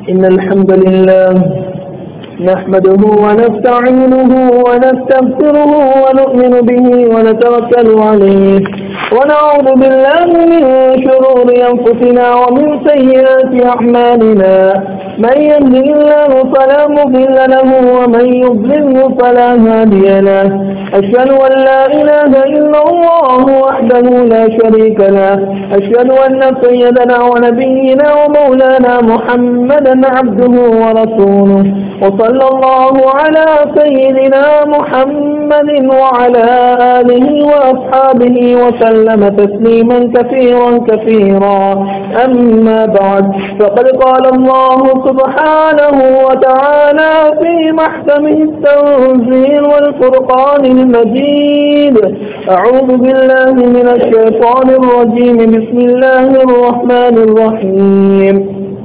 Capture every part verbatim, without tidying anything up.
إن الحمد لله نحمده ونستعينه ونستغفره ونؤمن به ونتوكل عليه ونعوذ بالله من شرور أنفسنا ومن سيئات أعمالنا من يهده الله فلا مضل له ومن يضلله فلا هادي له أشهد أن لا إله إلا الله وحده لا شريك له أشهد أن سيدنا ونبينا ومولانا محمدا عبده ورسوله وصلى الله على سيدنا محمد وعلى آله وأصحابه وسلم تسليما كثيرا كثيرا أما بعد فقد قال الله سبحانه وتعالى في محكمه التنزيل والفرقان المجيد أعوذ بالله من الشيطان الرجيم بسم الله الرحمن الرحيم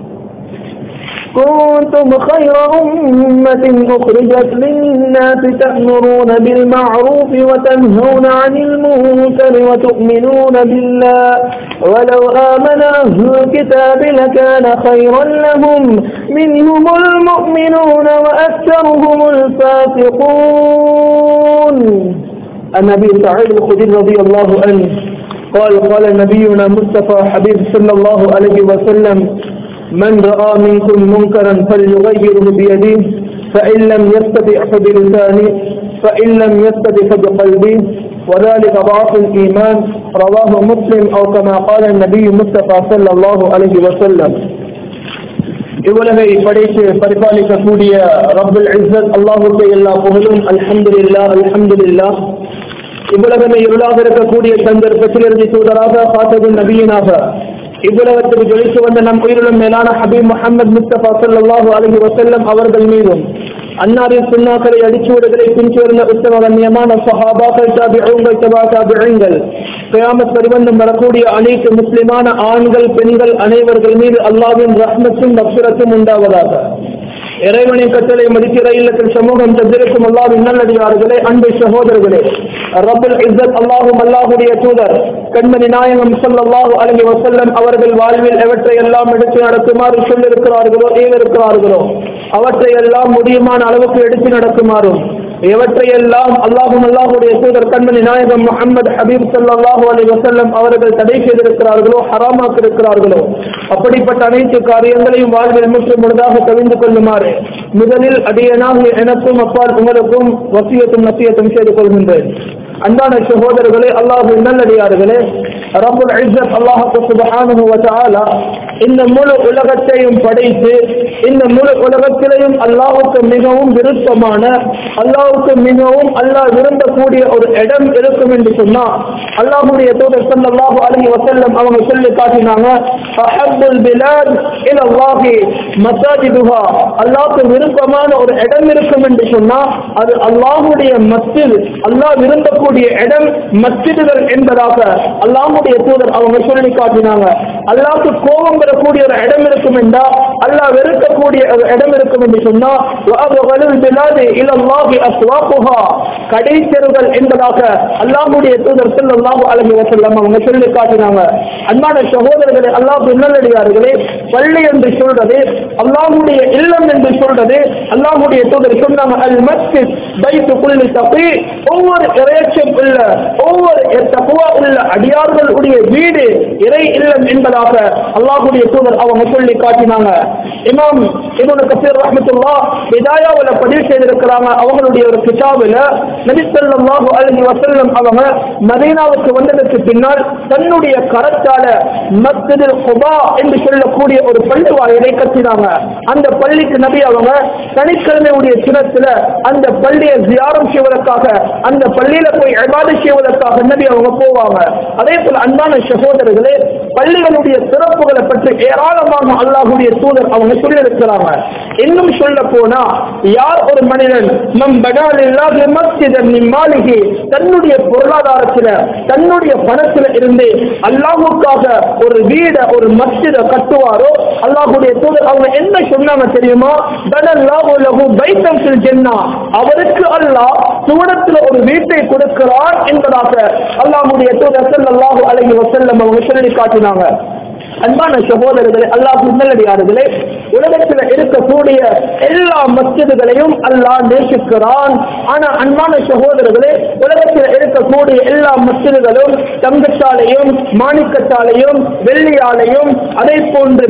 كنتم خير أمة أخرجت للناس تأمرون بالمعروف وتنهون عن المنكر وتؤمنون بالله ولو آمن أهل الكتاب لكان خيرا لهم منهم المؤمنون وأكثرهم الفاسقون. عن أبي سعيد الخدري رضي الله عنه قال قال نبينا مصطفى حبيب صلى الله عليه وسلم من رأى منكم منكرا فليغيره بيده فإن لم يستطع فبلسانه فإن لم يستطع فبقلبه وذلك ضعف الإيمان. رواه مسلم أو كما قال النبي مصطفى صلى الله عليه وسلم. இவ்வளவை படைத்து பரிபாலிக்கக்கூடிய ரப்புல் இஸ்ஸத் அல்லாஹ்வுக்கு எல்லா புகழும். அல்ஹம்துலில்லாஹ் அல்ஹம்துலில்லாஹ். இவ்வளவுமே இருளாக இருக்கக்கூடிய சந்தர்ப்பத்திலிருந்து தூதராக காத்ததும் நபியினாக இவ்வுலகத்துக்கு ஜொலித்து வந்த நம் உயிரிலும் மேலான ஹபீப் முஹம்மது முஸ்தபா ஸல்லல்லாஹு அலைஹி வஸல்லம் அவர்கள் மீதும் அன்னாரின் சுன்னாக்களை அடிச்சுவடுகளை பின்தொடர்ந்த உத்தம கண்ணியமான ஸஹாபாக்கள், தாபிஊன்கள், தபா தாபிஊன்கள், கியாமத் பரிவந்தம் வரக்கூடிய அனைத்து முஸ்லிமான ஆண்கள் பெண்கள் அனைவர்கள் மீது அல்லாஹ்வின் ரஹ்மத்தும் மக்ஃபிரத்தும் உண்டாவதாக. இறைவனின் கட்டளை மதிக்கிற இல்லத்தில் சமூகம் தந்திருக்கும் அல்லாஹ்வின் நல்லடியார்களே, அன்பு சகோதரர்களே, ரப்புல் இஸ்ஸத் அல்லாஹும் அல்லாஹுடைய தூதர் கண்மணி நாயகம் ஸல்லல்லாஹு அலைஹி வஸல்லம் அவர்கள் வாழ்வில் எவற்றை எல்லாம் எடுத்து நடக்குமாறு சொல்லியிருக்கிறார்களோ ஏவிருக்கிறார்களோ அவற்றை எல்லாம் முடியுமான அளவுக்கு எடுத்து நடக்குமாறும், எவற்றையெல்லாம் அல்லாஹும் அல்லாஹுடைய தூதர் கண்மணி நாயகம் முஹம்மது ஹபீப் ஸல்லல்லாஹு அலைஹி வஸல்லம் அவர்கள் தடை செய்திருக்கிறார்களோ ஹராமாக்கி இருக்கிறார்களோ அப்படிப்பட்ட அனைத்து காரியங்களையும் வாழ்வில் முற்று முழுதாக கவிந்து கொள்ளுமாறு முதலில் அடியனாக எனக்கும் அப்பால் உங்களுக்கும் வசியத்தும் நசியத்தும் செய்து கொள்கின்றேன். அன்பான சகோதரர்களே, அல்லாஹ்வின் நல்லடியார்களே, ரப்புல் இஸ்ஸத் அல்லாஹ் சுப்ஹானஹு வ தஆலா இந்த முழு உலகத்தையும் படைத்து இந்த முழு உலகத்திலையும் அல்லாஹ்வுக்கு மிகவும் விருப்பமான, அல்லாஹ்வுக்கு மிகவும் அல்லாஹ் விரும்பக்கூடிய ஒரு இடம் இருக்கும் என்று சொன்னா அல்லாஹ்வுடைய தூதர் ஸல்லல்லாஹு அலைஹி வஸல்லம் அவங்க சொல்லி காட்டினாங்க, அஹப்புல் பிலாத் இலல்லாஹி மஸாஜிதுஹா. அல்லாஹ்வுக்கு விருப்பமான ஒரு இடம் இருக்கும் என்று சொன்னா அது அல்லாஹ்வுடைய மஸ்ஜித், அல்லாஹ் விரும்பக்கூடிய இடம் மஸ்ஜிதுகள் என்பதாக அல்லாஹ்வுடைய தூதர் அவங்க சொல்லி காட்டினாங்க. அல்லாஹ்வுக்கு கோபம் வரக்கூடிய ஒரு இடம் இருக்கும் என்றா, அல்லாஹ் வெறுக்கக்கூடிய ஒரு இடம் இருக்கும் என்று சொன்னா வஅபகலுல் பிலாதி இலல்லாஹி அஸ்வாகுஹா, கடைத்தெருகள் என்பதாக அல்லாஹ்வுடைய தூதர் ஸல்லல்லாஹு அலைஹி வஸல்லம் அவங்க சொல்லி காட்டினாங்க. அன்பான சகோதரர்களே, அல்லாஹ்வின் நல்லடியார்களே, பள்ளி என்று சொல்றது, அல்லாஹ்வுடைய இல்லம் என்று சொல்றது அல்லாஹ்வுடைய தூதர் சொன்னாங்க, அல் மஸ்ஜித் பைத்து குல்லி தகீ, ஒவ்வொரு இறையச்சம் உள்ள ஒவ்வொரு தக்வா உள்ள அடியார்களுடைய வீடு இறை இல்லம் என்பதாக அல்லாஹ்வுடைய தூதர் அவங்க சொல்லி காட்டினாங்க. இமாம் இப்னு கஸீர் ரஹ்மத்துல்லாஹ் ஹிதாயாவுல பதிவு செய்திருக்கிறாங்க. அவங்களுடைய ஒரு கிதாபுல நபி ஸல்லல்லாஹு அலைஹி வஸல்லம் அவங்க மதீனாவுக்கு வந்ததற்கு பின்னால் தன்னுடைய கரத்தால மஸ்ஜிதுல் குபா என்று சொல்லக்கூடிய ஒரு பள்ளி வாயிலை கட்டினாங்க. அந்த பள்ளிக்கு நபி அவங்க சனிக்கிழமையுடைய தினத்துல அந்த பள்ளியை ஜியாரம் செய்வதற்காக அந்த பள்ளியில போய் இபாதத் செய்வதற்காக நபி அவங்க போவாங்க. அதே போல அன்பான சகோதரர்களே, பள்ளிகளுடைய சிறப்புகளை பற்றி ஏராளமாக அல்லாஹ்வுடைய தூதர் அவங்க சொல்லி இருக்கிறாங்க. இன்னும் சொல்ல போனா, யார் ஒரு மனிதன் நம் படாலில்லாஹி மஸ்ஜிதன் மின் மாலிஹி, தன்னுடைய பொருளாதாரத்துல தன்னுடைய பணத்துல இருந்து அல்லாஹ்வுக்காக ஒரு வீட ஒரு மஸ்ஜித கட்டுவாரோ அல்லாஹ்வுடைய தூதர் அவங்க என்ன சொன்னாங்க தெரியுமா, பனல்லாஹு லஹு பைத்தன் ஃபில் ஜன்னah, அவருக்கு அல்லாஹ் சுவனத்துல ஒரு வீட்டை கொடுக்கிறார் என்பதாக அல்லாஹ்வுடைய தூதர் ஸல்லல்லாஹு அலைஹி வஸல்லம் அவங்க சொல்லி காட்டினாங்க. அன்பான சகோதரர்களே, அல்லாஹ் நல்லடியார்களே, உலகத்தில் இருக்கக்கூடிய எல்லா மஸ்ஜிதுகளையும் அல்லாஹ் நேசிக்கிறான். ஆனா அன்பான சகோதரர்களே, உலகத்தில் இருக்கக்கூடிய எல்லா மஸ்ஜிதுகளும் தங்கத்தாலையும் மாணிக்கத்தாலையும் வெள்ளியாலையும் அதே போன்று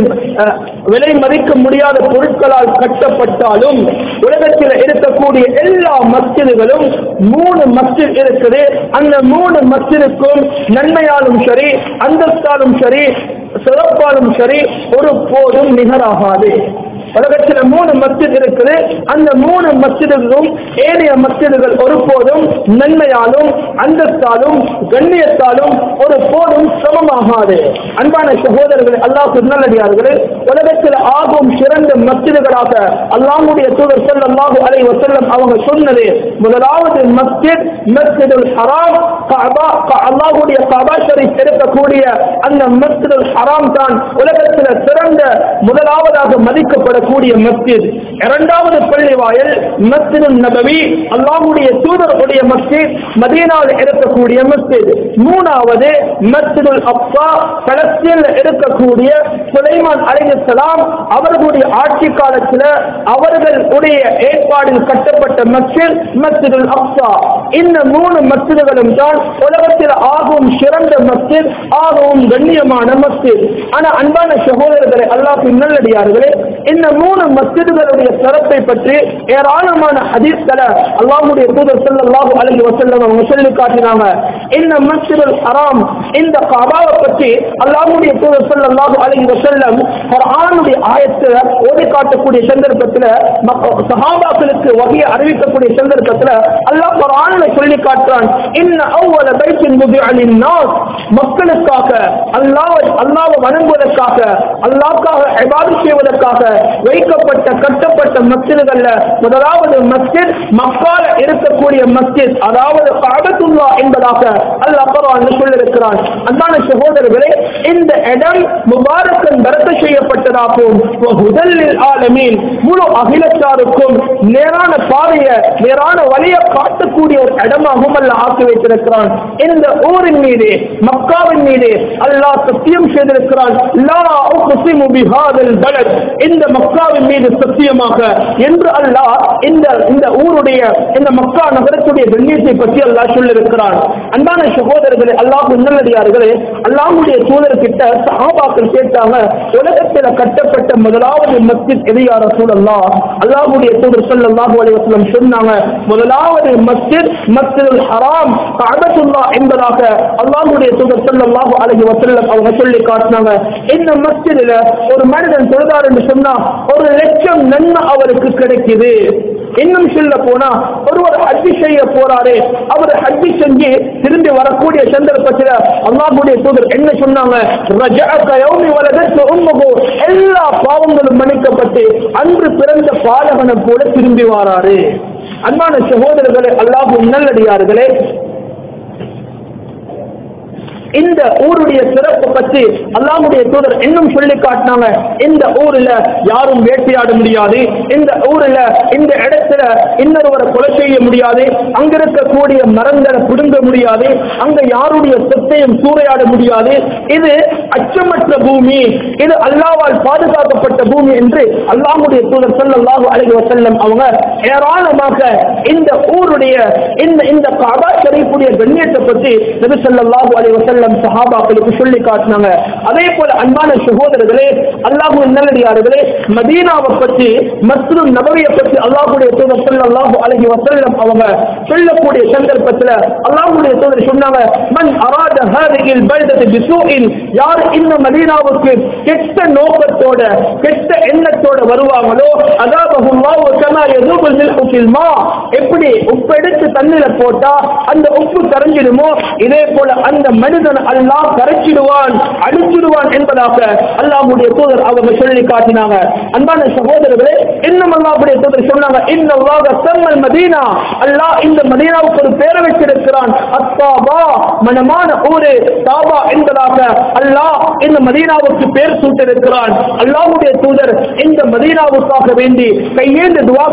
விலை மதிக்க முடியாத பொருட்களால் கட்டப்பட்டாலும் உலகத்தில் இருக்கக்கூடிய எல்லா மஸ்ஜிதுகளும் மூணு மஸ்ஜித் இருக்குது. அந்த மூணு மஸ்ஜிதுக்கும் நன்மையாலும் சரி, அந்தஸ்தாலும் சரி, சிறப்பாலும் சரி ஒரு போதும் நிகராகாது. உலகத்தில் மூணு மஸ்ஜித் இருக்குது. அந்த மூணு மஸ்ஜிதுகளும் ஏனைய மஸ்ஜிதுகள் ஒருபோதும் நன்மையாலும் அந்தஸ்தாலும் கண்ணியத்தாலும் ஒரு போதும் சமமாகாது. அன்பான சகோதரர்களே, அல்லாஹ் நல்லடியார்களே, உலகத்தில் ஆகும் சிறந்த மஸ்ஜிதுகளாக அல்லாஹ்வுடைய தூதர் ஸல்லல்லாஹு அலைஹி வஸல்லம் அவங்க சொன்னது, முதலாவது மஸ்ஜித் மஸ்ஜிதுல் ஹராம், கஅபா, அல்லாஹ்வுடைய கஅபா ஷரீஃப் இருக்கக்கூடிய அந்த மஸ்ஜிதுல் ஹராம் தான் உலகத்தில் சிறந்த முதலாவதாக மதிக்கப்பட கூடிய மஸ்ஜித். இரண்டாவது பள்ளி வாயில் மஸ்ஜிதுன் நபவி, அல்லாஹ்வுடைய தூதருடைய மஸ்ஜித், மதீனாவில் இருக்கக்கூடிய மஸ்ஜித். மூணாவது மஸ்ஜிதுல் அக்ஸா, பலஸ்தீனில் இருக்கக்கூடிய சுலைமான் அலைஹிஸ்ஸலாம் அவர்களுடைய ஆட்சி காலத்தில் அவர்களுடைய ஏற்பாடில் கட்டப்பட்ட மஸ்ஜித் மஸ்ஜிதுல் அக்ஸா. இந்த மூணு மஸ்ஜிதுகளும் தான் உலகத்தில் ஆகும் சிறந்த மஸ்ஜித், ஆகவும் கண்ணியமான மஸ்ஜித். ஆனா அன்பான சகோதரர்களே, அல்லாஹ்வின் நல்லடியார்களே, இந்த மூணு மஸ்ஜிதுகளுடைய சிறப்பை பற்றி ஏராளமான ஹதீஸ்களை அல்லாஹ்வுடைய தூதர் ஸல்லல்லாஹு அலைஹி வஸல்லம் அவங்க சொல்லி காட்டினாங்க. இந்த மஸ்ஜிதுல் ஹராம், இந்த கஅபாவை பற்றி அல்லாஹ்வுடைய தூதர் ஸல்லல்லாஹு அலைஹி வஸல்லம் குர்ஆனுடைய ஆயத்தை ஓதி காட்டக்கூடிய சந்தர்ப்பத்தில், சஹாபாக்களுக்கு வஹி அறிவிக்கக்கூடிய சந்தர்ப்பத்தில் அல்லாஹ் குர்ஆனில் சொல்லி காட்டுறான், இன்ன அவ்வல பைத்தின் முதிஅ லின்னாஸ், மக்களுக்காக அல்லாஹ் அல்லாஹ்வை வணங்குவதற்காக அல்லாஹ்வுக்காக இபாதத் செய்வதற்காக வைக்கப்பட்ட கட்டப்பட்ட மஸ்ஜிதுகள்ல முதலாவது மஸ்ஜித் மக்கால இருக்கக்கூடிய மஸ்ஜித், அதாவது கஅபத்துல்லாஹ் என்பதாக அல்லாஹ் குர்ஆனில் சொல்லியிருக்கிறான். அன்பான சகோதரர்களே, இந்த இடம் முபாரக்கன் பரக்கத் செய்யப்பட்டதாகவும் ஹுதல் லில் ஆலமீன், முழு அகிலத்தாருக்கும் நேரான பாதையை நேரான வழியை காட்டக்கூடிய ஒரு இடமாகவும் அல்லாஹ் ஆக்கி வைத்திருக்கிறான். இந்த ஊரின் மீது, மக்காவின் மீது அல்லாஹ் சத்தியம் செய்திருக்கிறான், லா உக்ஸிமு பிஹாதல் பலத், இந்த மக்காவின் மீது சத்தியமாக என்று அல்லாஹ் இந்த இந்த ஊருடைய இந்த மக்கா நகரத்துடைய கண்ணியத்தை பற்றி அல்லாஹ் சொல்லியிருக்கிறான். அன்பான சகோதரர்களே, அல்லாஹ்வின் நல்லடியார்களே, அல்லாஹ்வுடைய தூதர்கிட்ட சஹாபாக்கள் கேட்டாங்க, உலகத்தில் கட்டப்பட்ட முதலாவது மஸ்ஜித் எது யா ரசூலல்லாஹ்? அல்லாஹ்வுடைய தூதர் ஸல்லல்லாஹு அலைஹி வஸல்லம் சொன்னாங்க, முதலாவது மஸ்ஜித் மஸ்ஜிதுல் ஹராம், கஅபத்துல்லாஹ் என்பதாக அல்லாஹ்வுடைய தூதர் ஸல்லல்லாஹு அலைஹி வஸல்லம் அவங்க சொல்லி காட்டினாங்க. இந்த மஸ்ஜிதில் ஒரு மனிதன் தொழுதார் என்று சொன்னா ஒரு லட்சம் நன்மை அவருக்கு கிடைக்குது. இன்னும் சொல்ல போனா ஒருவர் ஹஜ்ஜி செய்ய போறாரு, அவர் ஹஜ்ஜி செஞ்சு திரும்பி வரக்கூடிய சந்தர்ப்பத்தில் அல்லாஹ்வுடைய தூதர் என்ன சொன்னாங்க, ரஜஅக யௌமி வலதத் உம்முஹு, எல்லா பாவங்களும் மன்னிக்கப்பட்டு அன்று பிறந்த பாலகனை போல திரும்பி வராரு. அன்பான சகோதரர்களே, அல்லாஹ்வின் நல்லடியார்களே, இந்த ஊருடைய சிறப்பு பற்றி அல்லாஹ்வுடைய தூதர் இன்னும் சொல்லி காட்டினாங்க, இந்த ஊரில் யாரும் வேட்டையாட முடியாது, இந்த ஊரில் இந்த இடத்துல இன்னொருவரை கொலை செய்ய முடியாது, அங்க இருக்கக்கூடிய மரங்களை பிடுங்க முடியாது, அங்க யாருடைய சொத்தையும் சூறையாட முடியாது, இது அச்சமற்ற பூமி, இது அல்லாஹ்வால் பாதுகாக்கப்பட்ட பூமி என்று அல்லாஹ்வுடைய தூதர் ஸல்லல்லாஹு அலைஹி வஸல்லம் அவங்க ஏராளமாக இந்த ஊருடைய இந்த இந்த கஅபா ஷரீஃபுடைய கண்ணியத்தை பற்றி நபி ஸல்லல்லாஹு அலைஹி வஸல்லம் சஹாபாக்களுக்கு சொல்லி காட்டினாங்க. அதே போல அன்பான சகோதரர்களே, அல்லாஹ்வின் நல்லடியார்களே, மதீனாவை பற்றி, மஸ்ஜிதுன் நபவியை பற்றி அல்லாஹ்வுடைய தூதர் ஸல்லல்லாஹு அலைஹி வஸல்லம் அவங்க சொல்லக்கூடிய சந்தர்ப்பத்தில் அல்லாஹ்வுடைய தூதர் சொன்னாங்க, மன் அராத ஹாதிஹில் பல்தத் பிஸூஇன், யார் இந்த மதீனாவுக்கு கெட்ட நோக்கத்தோட கெட்ட எண்ணத்தோட வருவாங்களோ, அதாபஹுல்லாஹு கமா யதுபுல் மில்ஹு ஃபில் மா, எப்படி உப்பு எடுத்து தண்ணில போட்டா அந்த உப்பு கரைஞ்சிடுமோ, இதே போல அந்த மனிதன் அல்லாஹ் கரைச்சிடுவான், அழிச்சிடுவான் என்பதாக அல்லாஹ்வுடைய தூதர் அவங்க சொல்லி காட்டினாங்க. அன்பான சகோதரர்களே, இன்னும் அல்லாஹ்வுடைய தூதர் சொன்னாங்க, இன்னல்லாஹ ஸம்மல் மதீனா, அல்லாஹ் இந்த மதீனாவுக்கு ஒரு பேரை வச்சிருக்கிறான், அத்தாபா, மனமான ஊரு, தாபா என்பதாக அல்லாஹ் இந்த மதீனாவுக்கு பேர் சூட்டிருக்கிறான். அல்லாஹ்வுடைய தூதர் இந்த மதீனாவுக்காக வேண்டி கையேந்து துஆ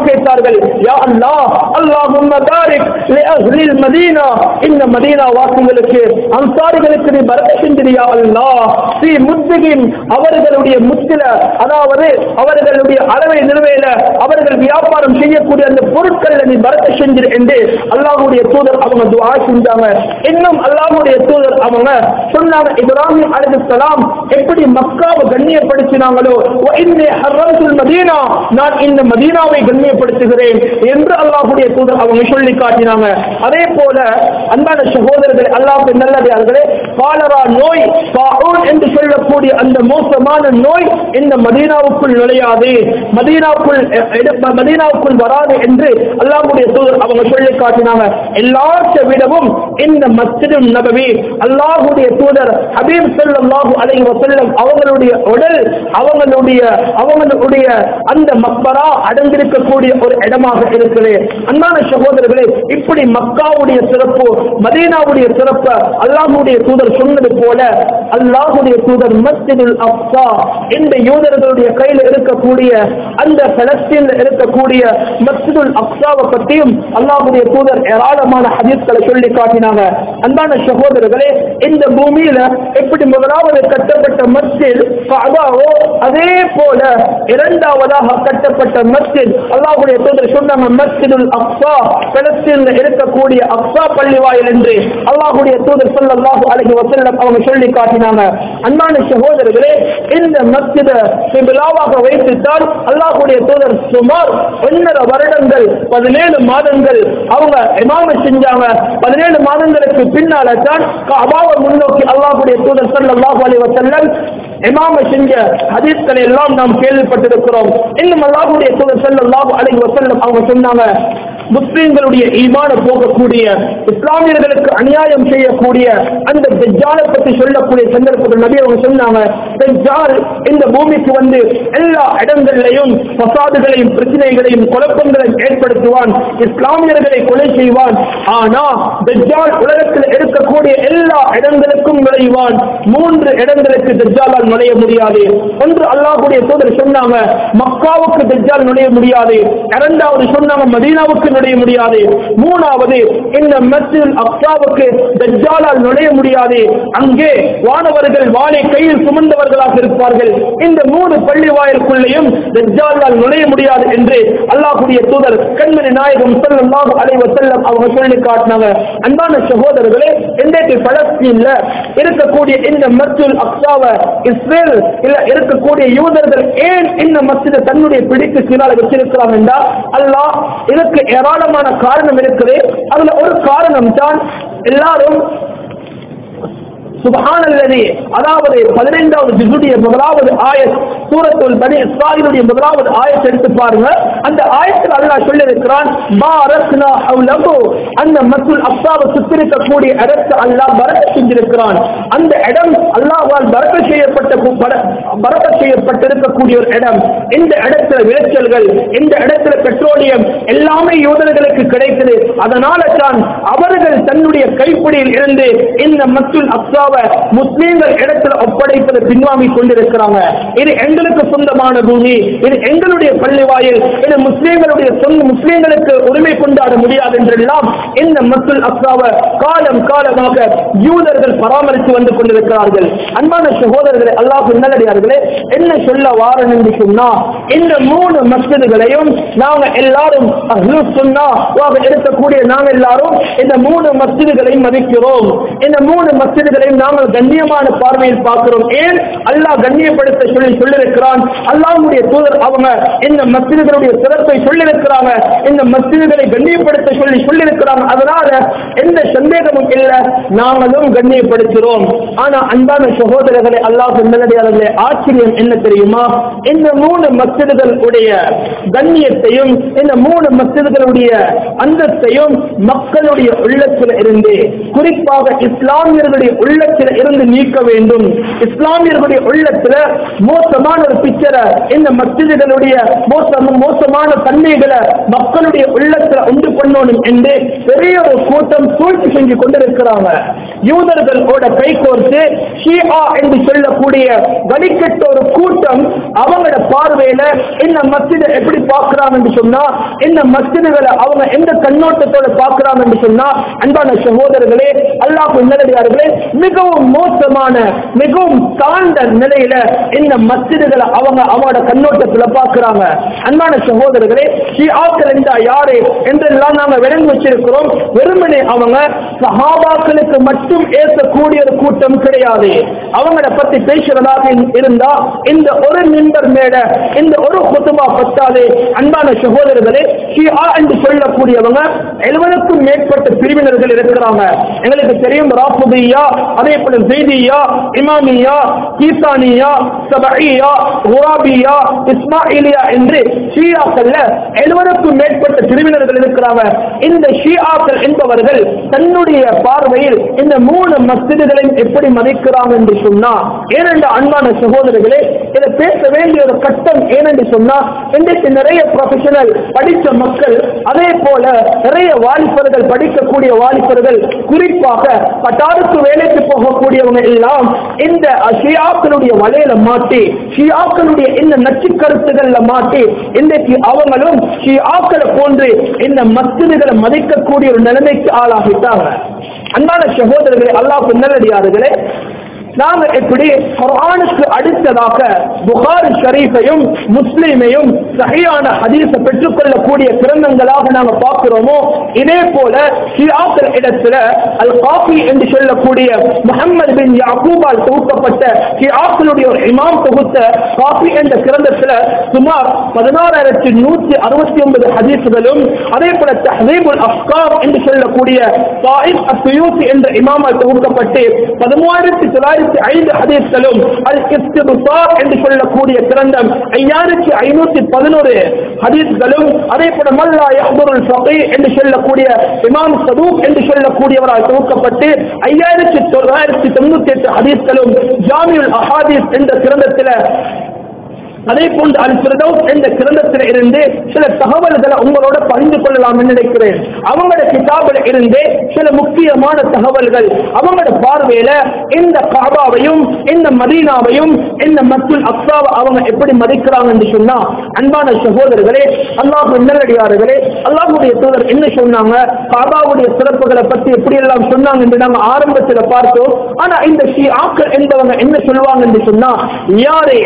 கேட்டார்கள், யா அல்லாஹ், அல்லாஹும்ம பாரிக் லி அஹ்லில் மதீனா, இந்த மதீனா வாசிகளுக்கு அன்சாரிகளுக்கு நீ பரக்கத் செஞ்சிரு யா அல்லாஹ், ஃபீ முத்கின், அவர்களுடைய முத்தில, அதாவது அவர்களுடைய அளவை நிறுவையில அவர்கள் வியாபாரம் செய்யக்கூடிய அந்த பொருட்கள் நீ பரக்கத் செஞ்சிரு என்று அல்லாஹ்வுடைய தூதர் அவங்க துஆ செஞ்சாங்க. இன்னும் அல்லாஹ்வுடைய தூதர் அவங்க சொன்னாங்க, இப்ராஹிம் அலைஹிஸ்ஸலாம் எப்படி மக்காவை கண்ணியப்படுத்தினாங்களோ, வ இன்னி ஹர்ரம்துல் மதீனா, நான் இந்த மதீனாவை கண்ணியப்படுத்துகிறேன் என்று அல்லாஹ்வுடைய தூதர் அவங்க சொல்லி காட்டினாங்க. அதே போல அன்பான சகோதரர்களே, அல்லாஹ்வின் நல்லடியார்களே, காலரா நோய், தாஊன் என்று சொல்லக்கூடிய அந்த மோசமான நோய் இந்த மதீனாவுக்குள் நுழையாது, மதீனாவுக்குள் மதீனாவுக்குள் வராது என்று அல்லாஹ்வுடைய தூதர் அவங்க சொல்லி காட்டினாங்க. எல்லாத்த விடவும் இந்த மஸ்ஜிதுன் நபவி, அல்லாஹ்வுடைய தூதர் ஹபீப் ஸல்லல்லாஹு அலைஹி வஸல்லம் அவங்களுடைய உடல், அவங்களுடைய அவங்களுடைய அந்த மக்பரா அடங்கியிருக்கக்கூடிய ஒரு இடமாக இருக்கிறது. அன்பான சகோதரர்களே, இப்படி மக்காவுடைய சிறப்பு, மதீனாவுடைய சிறப்பு அல்லாஹ்வுடைய தூதர் சொன்னது போல அல்லாஹ்வுடைய தூதர் மஸ்ஜிதுல் அக்ஸா, இந்த யூதர்களுடைய கையில் இருக்கக்கூடிய அந்த பலஸ்தீனில் இருக்கக்கூடிய மஸ்ஜிதுல் அக்ஸாவை பற்றியும் அல்லாஹ்வுடைய தூதர் ஏராளமான ஹதீஸ்களை சொல்லி காட்டினாங்க. அன்பான சகோதரர்களே, இந்த பூமியில எப்படி முதலாவது கட்டப்பட்ட மஸ்ஜித் கஅபாவோ, அதே போல இரண்டாவதாக கட்டப்பட்ட மஸ்ஜித் அல்லாஹ்வுடைய தூதர் சொன்னாங்க மஸ்ஜிதுல் அக்ஸா, பலஸ்தீனில் இருக்கக்கூடிய அக்ஸா பள்ளிவாயில் என்று அல்லாஹ்வுடைய தூதர் ஸல்லல்லாஹு அலைஹி வஸல்லம் அவங்க சொல்லி காட்டினாங்க. அன்பான சகோதரர்களே, இந்த மஸ்ஜிதை கிப்லாவாக வைத்துத்தான் அல்லாஹ்வுடைய தூதர் சுமார் ஒன்றரை வருடங்கள் பதினேழு மாதங்கள் அவங்க இமாமத் செஞ்சாங்க. பதினேழு மாதங்களுக்கு பின்னால தான் கஅபாவை முன்னோக்கி அல்லாஹ்வுடைய தூதர் ஸல்லல்லாஹு அலைஹி வஸல்லம் இமாமத் செஞ்ச ஹதீஸ்களை எல்லாம் நாம் கேள்விப்பட்டிருக்கிறோம். இன்னும் அல்லாஹ்வுடைய தூதர் ஸல்லல்லாஹு அலைஹி வஸல்லம் அவங்க சொன்னாங்க, முஸ்லிம்களுடைய ஈமான போகக்கூடிய, இஸ்லாமியர்களுக்கு அநியாயம் செய்யக்கூடிய அந்த தஜ்ஜாலை பற்றி சொல்லக்கூடிய சந்தர்ப்பத்தில் நபி அவங்க சொன்னாங்க, தஜ்ஜால் இந்த பூமிக்கு வந்து எல்லா இடங்களிலையும் பசாதுகளையும் பிரச்சனைகளையும் குழப்பங்களையும் ஏற்படுத்துவான், இஸ்லாமியர்களை கொலை செய்வான். ஆனா தஜ்ஜால் உலகத்தில் இருக்கக்கூடிய எல்லா இடங்களுக்கும் நுழைவான். மூன்று இடங்களுக்கு தஜ்ஜாலால் நுழைய முடியாது. ஒன்று அல்லாஹ்வுடைய தூதர் சொன்னாங்க மக்காவுக்கு தஜ்ஜால் நுழைய முடியாது. இரண்டாவது சொன்னாங்க மதீனாவுக்கு நுழைய முடியாது. மூணாவது இந்த மஸ்ஜிதுல் அக்ஸாவுக்கு தஜ்ஜாலால் நுழைய முடியாது. அங்கே வானவர்கள் வாளை கையில் சுமந்தவர்களாக இருப்பார்கள். இந்த மூணு பள்ளி வாயிலுக்குள்ளேயும் தஜ்ஜாலால் நுழைய முடியாது என்று அல்லாஹ்வுடைய தூதர் கண்மணி நாயகம் ஸல்லல்லாஹு அலைஹி வஸல்லம் அவங்க சொல்லி காட்டினாங்க. அன்பான சகோதரர்களே, இன்றைக்கு பலஸ்தீன்ல இருக்கக்கூடிய இந்த மஸ்ஜிதுல் அக்ஸாவை இஸ்ரேல் இல்ல இருக்கக்கூடிய யூதர்கள் ஏன் இந்த மஸ்ஜிதை தன்னுடைய பிடிக்கு கீழாக வச்சிருக்கிறாங்க என்றால், அல்லாஹ் இதற்கு ஏராளமான காரணம் இருக்குது. அதுல ஒரு காரணம் தான் எல்லாரும் சுப்ஹானல்லதி, அதாவது பதினைந்தாவது ஜுஸுடைய முதலாவது ஆயத் சூரத்துல் பனி இஸ்ராயீலுடைய முதலாவது ஆயத்தை எடுத்து பாருங்க. அந்த ஆயத்தில் அல்லாஹ் சொல்லி இருக்கிறான், பாரக்னா ஹவ்லஹு, அந்த மஸ்ஜிதுல் அக்ஸாவை சுற்றிருக்கக்கூடிய இடத்தை அல்லாஹ் பரக்கத் செஞ்சிருக்கிறான். அந்த இடம் அல்லாஹ்வால் பரக்கத் செய்யப்பட்ட பரக்கத் செய்யப்பட்டிருக்கக்கூடிய ஒரு இடம். இந்த இடத்துல விளைச்சல்கள், இந்த இடத்துல பெட்ரோலியம் எல்லாமே யூதர்களுக்கு கிடைக்குது. அதனால தான் அவர்கள் தன்னுடைய கைப்பிடியில் இருந்து இந்த மஸ்ஜிதுல் அக்ஸாவை முஸ்லீம்கள் இடத்துல ஒப்படைப்பதை பின்வாங்கிக் கொண்டிருக்கிறாங்க. இது எங்களுக்கு சொந்தமான பூமி, இது எங்களுடைய பள்ளி வாயில், இது முஸ்லீம்களுடைய சொந்த, முஸ்லீம்களுக்கு உரிமை கொண்டாட முடியாது என்றெல்லாம் இந்த மஸ்ஜிதுல் அக்ஸாவை காலம் காலமாக யூதர்கள் பராமரித்து வந்து கொண்டிருக்கிறார்கள். அன்பான சகோதரர்களே, அல்லாஹ்வின் நல்லடியார்களே, என்ன சொல்ல வாரன் என்று சொன்னா, இந்த மூணு மஸ்ஜிதுகளையும் நாங்க எல்லாரும் அஹ்லுஸ் சுன்னாஹ் இருக்கக்கூடிய நாங்க எல்லாரும் இந்த மூணு மஸ்ஜிதுகளையும் மதிக்கிறோம். இந்த மூணு மஸ்ஜிதுகளையும் நாங்கள் கண்ணியமான பார்வையில் பார்க்கிறோம். ஏன் அல்லாஹ் கண்ணியப்படுத்த சொல்லி சொல்லியிருக்கிறான். அல்லாஹ்வுடைய தூதர் அவங்க இந்த மஸ்ஜிதுகளுடைய சிறப்பை சொல்லியிருக்கிறாங்க, இந்த மஸ்ஜிதுகளை கண்ணியப்படுத்த சொல்லி சொல்லியிருக்கிறாங்க. அதனால எந்த சந்தேகமும் இல்லை, நாங்களும் கண்ணியப்படுத்துகிறோம். ஆனா அன்பான சகோதரர்களே, அல்லாஹ்வின் நல்லடியார்களே, ஆச்சரியம் என்ன தெரியுமா? இந்த மூணு மஸ்ஜிதுகளுடைய கண்ணியத்தையும் இந்த மூணு மஸ்ஜிதுகளுடைய அந்தஸ்தையும் மக்களுடைய உள்ளத்தில் இருந்து, குறிப்பாக இஸ்லாமியர்களுடைய உள்ளத்தில் இருந்து நீக்க வேண்டும். இஸ்லாமியர்களுடைய உள்ளத்தில் மோசமான ஒரு பிக்சரை, இந்த மஸ்ஜிதுகளுடைய மோசமான தன்மைகளை மக்களுடைய உள்ளத்தில் உண்டு பண்ணணும் என்று பெரிய ஒரு கூட்டம் சூழ்ச்சி செஞ்சு கொண்டிருக்கிறாங்க. யூதர்களோட கை கோர்த்து ஷியா என்று சொல்லக்கூடிய வடிகட்ட ஒரு கூட்டம் அவங்களோட பார்வையில இந்த மஸ்ஜிதை எப்படி எப்படி பார்க்கிறாங்க என்று சொன்னா, இந்த மஸ்ஜிதுகளை அவங்க எந்த கண்ணோட்டத்தோட பார்க்கிறாங்க என்று சொன்னா, அன்பான சகோதரர்களே, அல்லாஹ் நல்லடியார்களே, மிகவும் மோசமான மிகவும் தாழ்ந்த நிலையில இந்த மஸ்ஜிதுகளை அவங்க அவங்களோட கண்ணோட்டத்துல பார்க்கிறாங்க. அன்பான சகோதரர்களே, ஷிஆக்கள் என்றா யாரு என்றெல்லாம் நாங்க விளங்கி வச்சிருக்கிறோம். வெறுமனே அவங்க சஹாபாக்களுக்கு மட்டும் ஏற்கக்கூடிய ஒரு கூட்டம் கிடையாது. அவங்கள பத்தி பேசுறதாக இருந்தா இந்த ஒரு மிம்பர் மேல இந்த ஒரு குதுபா பத்தாது. அன்பான சகோதரர்களே, ஷிஆ என்று சொல்லக்கூடியவங்க எழுபதுக்கும் மேற்பட்ட பிரிவினர்கள் இருக்கிறாங்க. எங்களுக்கு தெரியும், ராஃபிதியா, அதே போல ஸைதியா, இமாமியா, கீசானியா, சபஈயா, குராபியா, இஸ்மாயிலியா என்று ஷியாக்கள்ல எழுபதுக்கும் மேற்பட்ட பிரிவினர்கள் இருக்கிறாங்க. இந்த ஷியாக்கள் என்பவர்கள் தன்னுடைய பார்வையில் இந்த மூணு மஸ்ஜிதுகளையும் எப்படி மதிக்கிறாங்க என்று சொன்னா, ஏனென்ற அன்பான சகோதரர்களே, இதை பேச வேண்டிய ஒரு கட்டம். ஏனென்று சொன்னா, இன்றைக்கு நிறைய ப்ரொஃபஷனல் படித்த மக்கள், அதே போல நிறைய வாலிபர்கள், படிக்கக்கூடிய வாலிபர்கள், குறிப்பாக பட்டாருக்கு வேலைக்கு போகக்கூடியவங்க எல்லாம் இந்த ஷியாக்களுடைய வலையில மாட்டி, ஷியாக்களுடைய இந்த நச்சு கருத்துக்கள்ல மாட்டி இன்றைக்கு அவங்களும் ஷியாக்களை போன்று இந்த மஸ்ஜிதுகளை மதிக்கக்கூடிய ஒரு நிலைமைக்கு ஆளாகிட்டாங்க. அன்பான சகோதரர்களே, அல்லாஹ் நல்லடியார்களே, நாங்க எப்படி குர்ஆனுக்கு அடுத்ததாக புகாரி ஷரீஃபையும் முஸ்லிமையும் சஹீஹான ஹதீஸை பெற்றுக்கொள்ளக்கூடிய கிரந்தங்களாக நாங்க பார்க்கிறோமோ, இதே போல ஷிஆக்கள் இடத்துல அல் காஃபி என்று சொல்லக்கூடிய முஹம்மது பின் யாக்கூபால் தொகுக்கப்பட்ட ஷிஆக்களுடைய ஒரு இமாம் தொகுத்த காஃபி என்ற கிரந்தத்துல சுமார் பதினாறாயிரத்தி நூற்றி அறுபத்தி ஒன்பது ஹதீஸ்களும், அதே போல தஹ்தீபுல் அஃப்கார் என்று சொல்லக்கூடிய சாயிப் அஸ்ஸுயூத்தி என்ற இமாமால் தொகுக்கப்பட்டு பதிமூவாயிரத்தி தொள்ளாயிரத்தி ஐந்து ஹதீஸ்களும், அல் இஸ்திப்சார் என்று சொல்லக்கூடிய கிரந்தம் ஐயாயிரத்தி ஐநூத்தி பதினோரு ஹதீஸ்களும், அதே போல மல்லா யஹ்துருல் ஃபகீஹ் என்று சொல்லக்கூடிய இமாம் சதூக் என்று சொல்லக்கூடியவரால் தொகுக்கப்பட்டு ஐயாயிரத்தி தொள்ளாயிரத்தி தொண்ணூத்தி எட்டு ஹதீஸ்களும், ஜாமியுல் அஹாதீஸ் என்ற கிரந்தத்தில், அதே போன்று அல் ஃபிர்தௌஸ் என்ற கிரந்தத்தில் இருந்து சில தகவல்களை உங்களோட பகிர்ந்து கொள்ளலாம் நினைக்கிறேன். அவங்களோட கிதாபில் இருந்து சில முக்கியமான தகவல்கள், அவங்களோட பார்வையில இந்த காபாவையும் இந்த மதீனாவையும் இந்த மஸ்ஜிதுல் அக்ஸாவை அவங்க எப்படி மதிக்கிறாங்க என்று சொன்னா, அன்பான சகோதரர்களே, அல்லாஹ் நல்லடியார்களே, அல்லாஹ்வுடைய தூதர் என்ன சொன்னாங்க, காபாவுடைய சிறப்புகளை பற்றி எப்படி எல்லாம் சொன்னாங்க என்று நாங்கள் ஆரம்பத்தில் பார்த்தோம். ஆனா இந்த ஷிஆக்கள் என்பவங்க என்ன சொல்லுவாங்க என்று சொன்னா, யாரே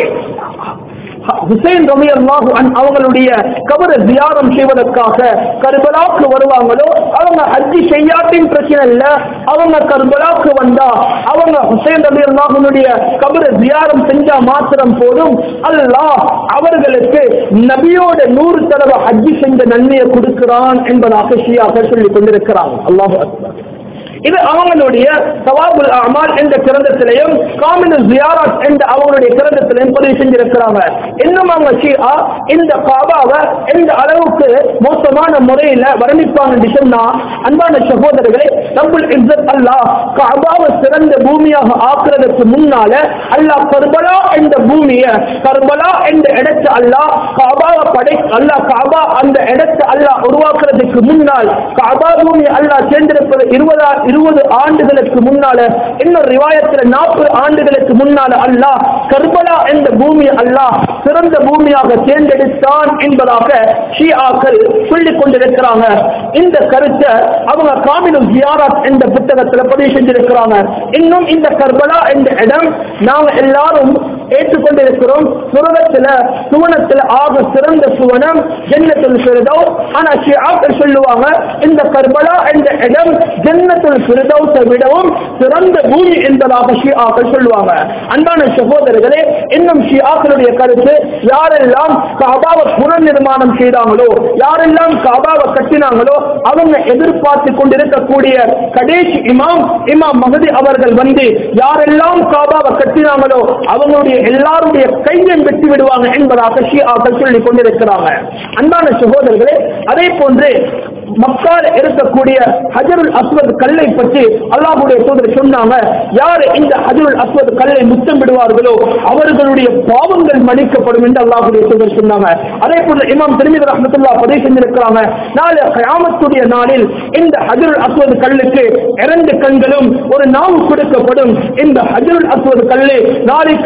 ஹுசைன் ரலியல்லாஹு அன்ஹு அவங்களுடைய கபரை ஜியாரம் செய்வதற்காக கர்பலாவுக்கு வருவாங்களோ, அவங்க ஹஜ்ஜி செய்யாட்டின் பிரச்சனை இல்ல, அவங்க கர்பலாவுக்கு வந்தா அவங்க ஹுசைன் ரலியல்லாஹு அன்ஹுடைய கபரை ஜியாரம் செஞ்சா மாத்திரம் போதும், அல்லாஹ் அவர்களுக்கு நபியோட நூறு தடவை ஹஜ்ஜி செஞ்ச நன்மையை கொடுக்கிறான் என்பதாக ஷியாக்கள் சொல்லிக் கொண்டிருக்கிறாங்க. அல்லாஹு அக்பர். இது அவங்களுடைய சவாபுல் அமால் என்ற கிரந்தத்திலையும் காமினுல் ஜியாரத் என்ற அவங்களுடைய கிரந்தத்திலையும் பதிவு செஞ்சிருக்கிறாங்க. இன்னும் அவங்க ஷிஆ இந்த காபாவை எந்த அளவுக்கு மோசமான முறையில் வர்ணிப்பாங்க என்று சொன்னா, அன்பான சகோதரர்களே, ரப்புல் இஸ்ஸத் அல்லாஹ் காபாவை சிறந்த பூமியாக ஆக்குறதுக்கு முன்னால அல்லாஹ் கர்பலா என்ற பூமியை, கர்பலா என்ற இடத்தை அல்லாஹ் காபாவை படை அல்லாஹ் காபா அந்த இடத்தை அல்லாஹ் உருவாக்குறதுக்கு முன்னால் காபா பூமியை அல்லாஹ் சேர்ந்திருப்பது இருபதா இருபது ஆண்டுகளுக்கு முன்னால, இன்னொரு ரிவாயத்தில் நாற்பது ஆண்டுகளுக்கு முன்னால அல்லாஹ் கர்பலா என்ற பூமியை அல்லாஹ் சிறந்த பூமியாக தேர்ந்தெடுத்தான் என்பதாக ஷிஆக்கள் சொல்லிக் கொண்டிருக்கிறாங்க. இந்த கருத்தை அவங்க காமினுல் ஜியாரத் என்ற புத்தகத்தில் பதிவு செஞ்சிருக்கிறாங்க. இன்னும் இந்த கர்பலா என்ற இடம் நாங்க எல்லாரும் ஏற்றுக்கொண்டிருக்கிறோம். சுவனத்தில் சுவனத்தில் ஆக சிறந்த சுவனம் ஜன்னத்துல் ஃபிர்தௌஸ். ஆனா ஷிஆக்கள் சொல்லுவாங்க, இந்த கர்பலா என்ற இடம் ஜன்னத்துல் ஃபிர்தௌஸை விடவும் சிறந்த பூமி என்பதாக ஷிஆக்கள் சொல்லுவாங்க. அன்பான சகோதரர்களே, இன்னும் ஷிஆக்களுடைய கருத்து, யாரெல்லாம் காபாவை புனர் நிர்மாணம் செய்தாங்களோ, யாரெல்லாம் காபாவை கட்டினாங்களோ, அவங்க எதிர்பார்த்து கொண்டிருக்கக்கூடிய கடைசி இமாம் இமாம் மஹதி அவர்கள் வந்து யாரெல்லாம் காபாவை கட்டினாங்களோ அவங்களுடைய எல்லாருடைய கையை வெட்டி விடுவாங்க என்பதாக ஷிஆக்கள் சொல்லிக் கொண்டிருக்கிறாங்க. அன்பான சகோதரர்களே, அதே போன்று மக்கால இருக்கக்கூடிய ஹஜருல் அஸ்வத் கல்லை பற்றி அல்லாஹ்வுடைய தூதர் சொன்னாங்க, யார் இந்த ஹஜருல் அஸ்வத் கல்லை முத்தம் விடுவார்களோ அவர்களுடைய பாவங்கள் மன்னிக்கப்படும் என்று அல்லாஹ்வுடைய தூதர் சொன்னாங்க. அதே போல இமாம் திர்மிதி ரஹ்மத்துல்லாஹ் பதிவு செஞ்சிருக்கிறாங்க, நாளை கியாமத்துடைய நாளில் இந்த ஹஜருல் அஸ்வத் கல்லுக்கு இரண்டு கண்களும் ஒரு நாவு கொடுக்கப்படும். இந்த ஹஜருல் அஸ்வத் கல்லு நாளைக்கு மறுமையில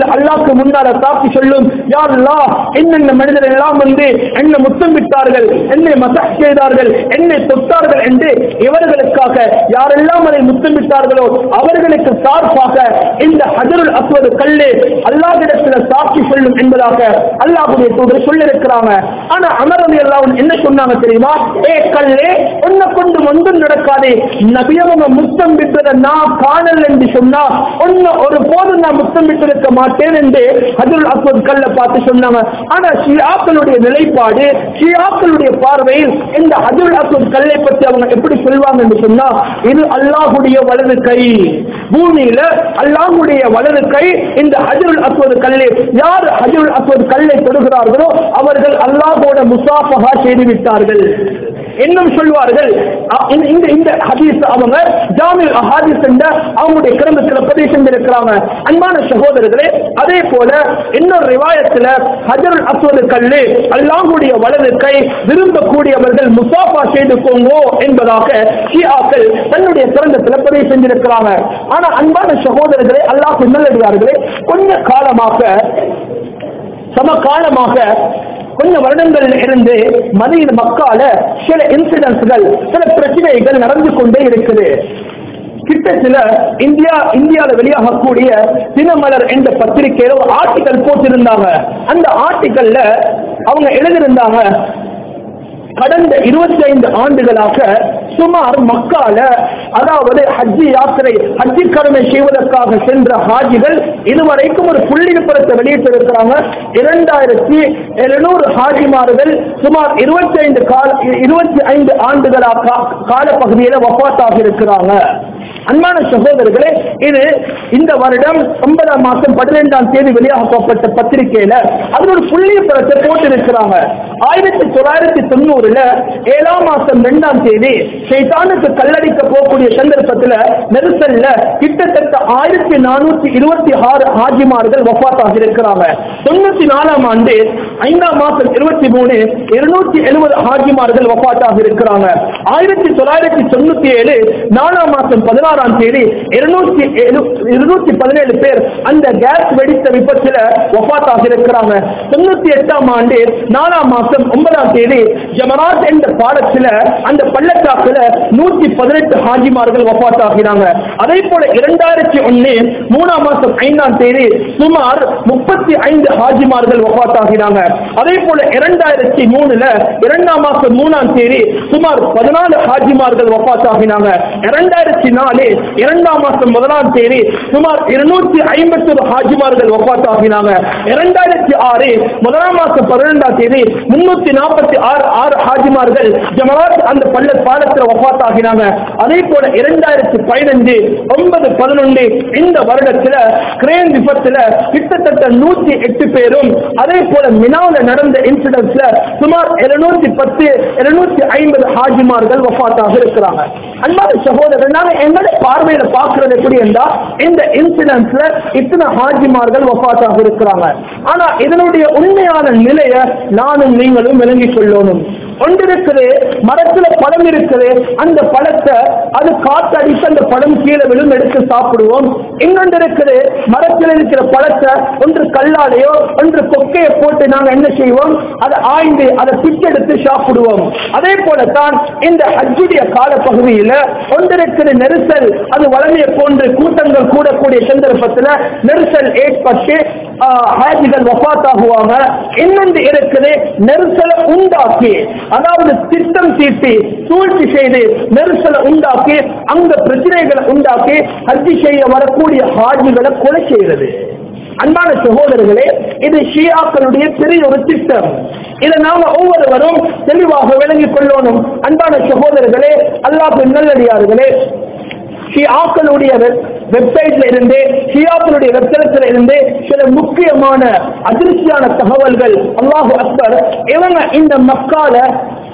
மறுமையில் அல்லாஹ்க்கு முன்னால சாட்சி சொல்லும், யா அல்லாஹ், என்னென்ன மனிதர் எல்லாம் வந்து என்னை முத்தம் விட்டார்கள், என்னை மசாஜ் செய்தார்கள், என்னை தொட்டார்கள் என்று இவர்களுக்காக யாரெல்லாம் அதை முத்தம் விட்டார்களோ அவர்களுக்கு சார்பாக இந்த ஹஜருல் அஸ்வத் கல்லு அல்லாஹ்விடத்தில் சாட்சி சொல்லும் என்பதாக அல்லாஹ்வுடைய தூதர் சொல்லியிருக்கிறாங்க. ஆனா அமர் ரலியல்லாஹு அன்ஹு என்ன சொன்னாங்க தெரியுமா? ஏ கல்லே, உன்னை கொண்டு ஒன்றும் நடக்காதே, நபியவங்க முத்தம் விட்டதை நான் காணல் என்று சொன்னா ஒன்னு ஒரு போதும் நான் முத்தம் விட்டிருக்க மாட்டேன் என்று ஹஜருல் அஸ்வத் கல்லை பார்த்து சொன்னாங்க. ஆனா ஷியாக்களுடைய நிலைப்பாடு, ஷியாக்களுடைய பார்வையில் இந்த ஹஜருல் அஸ்வத் கல்லை பற்றி அவங்க எப்படி சொல்வாங்க என்று சொன்னா, இது அல்லாஹ்வுடைய வலது கை, பூமியில அல்லாஹ்வுடைய வலது கை இந்த ஹஜருல் அஸ்வத் கல்லை. யார் ஹஜருல் அஸ்வத் கல்லை தொடுகிறார்களோ அவர்கள் அல்லாஹ்வோட முசாஃபஹா செய்து விட்டார்கள். இன்னும் சொல்வார்கள், இந்த இந்த ஹதீஸ் அவங்க ஜாமில் அஹாதீஸ் என்ற அவங்களுடைய கிரந்தத்தில் பதிவு செஞ்சிருக்கிறாங்க. அன்பான சகோதரர்களே, அதே போல இன்னொரு ரிவாயத்தில் ஹஜருல் அஸ்வத் கல்லு அல்லாஹ்வுடைய வலது கை, விரும்பக்கூடியவர்கள் முசாஃபா செய்து கொங்கோ என்பதாக ஷியாக்கள் தன்னுடைய கிரந்தத்தில் பதிவு செஞ்சிருக்கிறாங்க. ஆனா அன்பான சகோதரர்களே, அல்லாஹ் நல்லடியார்களே, கொஞ்ச காலமாக சமகாலமாக கொஞ்ச வருடங்கள் இருந்து மதீனா மக்கால சில இன்சிடென்ட்ஸ்கள், சில பிரச்சனைகள் நடந்து கொண்டே இருக்குது. கிட்டத்தில் இந்தியா இந்தியாவில் வெளியாகக்கூடிய தினமலர் என்ற பத்திரிகையில ஒரு ஆர்டிக்கல் போட்டிருந்தாங்க. அந்த ஆர்டிக்கல்ல அவங்க எழுதியிருந்தாங்க, கடந்த இருபத்தி ஐந்து ஆண்டுகளாக சுமார் மக்கால, அதாவது ஹஜ்ஜி யாத்திரை, ஹஜ்ஜி கடமை செய்வதற்காக சென்ற ஹாஜிகள் இதுவரைக்கும் ஒரு புள்ளி விபரத்தை வெளியிட்டிருக்கிறாங்க. இரண்டாயிரத்தி எழுநூறு ஹாஜிமார்கள் சுமார் இருபத்தி ஐந்து கால இருபத்தி ஐந்து ஆண்டுகளாக காலப்பகுதியில் வஃபாத்தாக இருக்கிறாங்க. அன்பான சகோதரர்களே, இது இந்த வருடம் ஒன்பதாம் மாசம் பதினைந்தாம் தேதி வெளியாகப்பட்ட பத்திரிகையில அது ஒரு புள்ளி விபரத்தை போட்டிருக்கிறாங்க. ஆயிரத்தி தொள்ளாயிரத்தி தொண்ணூறுல ஏழாம் மாசம் இரண்டாம் தேதி ஷைத்தானுக்கு கல்லடிக்க போகக்கூடிய சந்தர்ப்பத்தில் நெரிசல்ல கிட்டத்தட்ட ஆயிரத்தி நானூத்தி இருபத்தி ஆறு ஹாஜிமார்கள் வஃபாத்தாக இருக்கிறாங்க. தொண்ணூத்தி நாலாம் ஆண்டு ஐந்தாம் மாசம் இருபத்தி மூணு இருநூத்தி எழுபது ஹாஜிமார்கள் வஃபாத்தாக இருக்கிறாங்க. ஆயிரத்தி தொள்ளாயிரத்தி தொண்ணூத்தி ஏழு நாலாம் மாசம் பதினாறாம் தேதி இருநூத்தி இருநூத்தி பதினேழு பேர் அந்த கேஸ் வெடித்த விபத்தில் வஃபாத்தாக இருக்கிறாங்க. தொண்ணூத்தி எட்டாம் ஆண்டு நாலாம் மாசம் ஒன்பதாம் தேதி ஜமராத் என்ற பாலத்தில் அந்த பள்ளத்தாக்குல நூத்தி பதினெட்டு ஹாஜிமார்கள் வஃபாத் ஆகிறாங்க. அதே போல இரண்டாயிரத்தி ஒன்னு மூணாம் மாசம் ஐந்தாம் தேதி சுமார் முப்பத்தி ஐந்து ஹாஜிமார்கள் வஃபாத் ஆகிறாங்க. அதே போல இரண்டாயிரத்தி மூணுல இரண்டாம் மாசம் மூணாம் தேதி சுமார் பதினாலு ஹாஜிமார்கள் வஃபாத் ஆகினாங்க. இரண்டாயிரத்தி நாலு இரண்டாம் மாசம் முதலாம் தேதி சுமார் இருநூத்தி ஐம்பத்தி ஒரு ஹாஜிமார்கள் வஃபாத் ஆகினாங்க. இரண்டாயிரத்தி ஆறு முதலாம் மாசம் பதினெண்டாம் தேதி முன்னூத்தி நாற்பத்தி ஆறு ஆறு ஹாஜிமார்கள் ஜமராத் அந்த பள்ள பாலத்தில் வஃபாத் ஆகினாங்க. அதே போல இரண்டாயிரத்தி பதினஞ்சு ஒன்பது பதினொன்று இந்த வருடத்தில் கிரேன் விபத்துல கிட்டத்தட்ட நூத்தி எட்டு பேரும், அதே போல மினாவில் நடந்த இன்சிடென்ட்ஸ்ல சுமார் எழுநூத்தி பத்து எழுநூத்தி ஐம்பது ஹாஜிமார்கள் வஃபாத்தாக இருக்கிறாங்க. அன்பான சகோதரர், நாங்க எங்களுடைய பார்வையில பார்க்கிறது எப்படி என்றா, இந்த இன்சிடென்ட்ஸ்ல இத்தனை ஹாஜிமார்கள் வஃபாத்தாக இருக்கிறாங்க. ஆனா இதனுடைய உண்மையான நிலையை நானும் நீங்களும் விளங்கிக் கொள்ளணும். ஒன்று இருக்குது, மரத்துல பழம் இருக்குது, அந்த பழத்தை அது காத்தடித்து அந்த பழம் கீழே விழும், எடுத்து சாப்பிடுவோம். இன்னொன்று இருக்குது, மரத்தில் இருக்கிற பழத்தை ஒன்று கல்லாலேயோ ஒன்று கொக்கையை போட்டு நாங்க என்ன செய்வோம், அதை ஆய்ந்து அதை பிச்செடுத்து சாப்பிடுவோம். அதே போலத்தான் இந்த ஹஜ்ஜுடைய கால பகுதியில் ஒன்று இருக்கிற நெரிசல், அது வளமையை போன்று கூட்டங்கள் கூடக்கூடிய சந்தர்ப்பத்தில் நெரிசல் ஏற்பட்டு ஹாஜிகள் வஃபாத் ஆகுவாங்க. இன்னொன்று இருக்குது, நெரிசலை உண்டாக்கி, அதாவது திட்டம் தீட்டி சூழ்ச்சி செய்து நெரிசலை உண்டாக்கி அங்க பிரச்சனைகளை உண்டாக்கி ஹஜ்ஜி செய்ய வரக்கூடிய ஹாஜிகளை கொலை செய்கிறது. அன்பான சகோதரர்களே, இது ஷியாக்களுடைய பெரிய ஒரு திட்டம். இதை நாம ஒவ்வொருவரும் தெளிவாக விளங்கிக் கொள்ளணும். அன்பான சகோதரர்களே, அல்லாஹ்வின் நல்லடியார்களே, ஷியாக்களுடைய வெப்சைட்ல இருந்து, ஷியாக்களுடைய வெப்சைட்ல இருந்து சில முக்கியமான அதிர்ச்சியான தகவல்கள். அல்லாஹு அக்பர், இவங்க இந்த மக்கால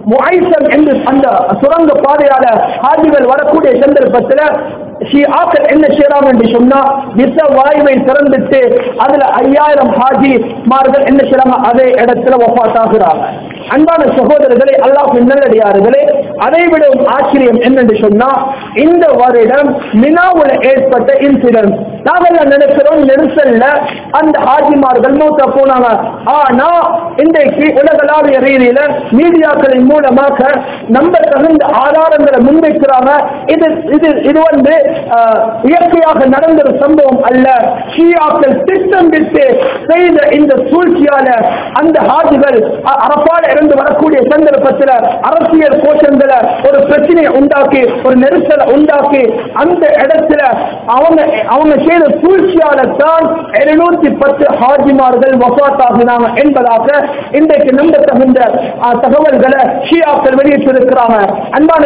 முஐசம் என்று அந்த சுரங்க பாதையால ஹாஜிகள் வரக்கூடிய சந்தர்ப்பத்தில் ஷிஆக்கள் என்ன செய்யறாங்க என்று சொன்னா விச வாயுவை திறந்துட்டு அதுல ஐயாயிரம் ஹாஜி மார்கள் என்ன செய்யறாங்க அதே இடத்துல வஃபாத் ஆகுறாங்க. அன்பான சகோதரர்களே, அல்லாஹ்வின் நல்லடியார்களே, அதை விட ஆச்சரியம் என்னென்று சொன்னா இந்த வருடம் மினாவுல ஏற்பட்ட இன்சிடென்ட் நாங்கள் நினைக்கிறோம் நெரிசல்ல அந்த ஹாஜிமார்கள் மூத்த போனாங்க. ஆனா இன்றைக்கு உலகளாவிய ரீதியில மீடியாக்களின் மூலமாக நம்ப தகுந்த ஆதாரங்களை முன்வைக்கிறாங்க. இது இது இது வந்து இயற்கையாக நடந்த ஒரு சம்பவம் அல்ல. ஷியாக்கள் திட்டம் விட்டு செய்த இந்த சூழ்ச்சியால அந்த ஹாஜிகள் அரபால இருந்து வரக்கூடிய சந்தர்ப்பத்தில் அரசியல் கோஷங்களை ஒரு பிரச்சனையை உண்டாக்கி ஒரு நெரிசலை உண்டாக்கி அந்த இடத்துல அவங்க அவங்க செய்த சூழ்ச்சியால தான் எழுநூத்தி பத்து ஹாஜிமார்கள் வஃபாத் ஆகினாங்க என்பதாக இன்றைக்கு நம்ப தகுந்த தகவல்களை ஷியாக்கள் வெளியிட்டிருக்கிறாங்க. அன்பான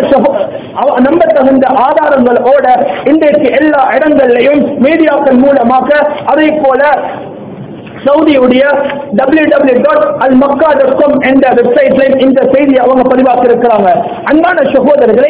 நம்ப தகுந்த ஆதாரங்களோட இன்றைக்கு எல்லா இடங்களிலையும் மீடியாக்கள் மூலமாக அதே போல சவுதியுடைய W W dot al Makkah dot com என்ற வெப்சைட்ல இந்த செய்தியை அவங்க பதிவாக்கி இருக்கிறாங்க. அன்பான சகோதரர்களே,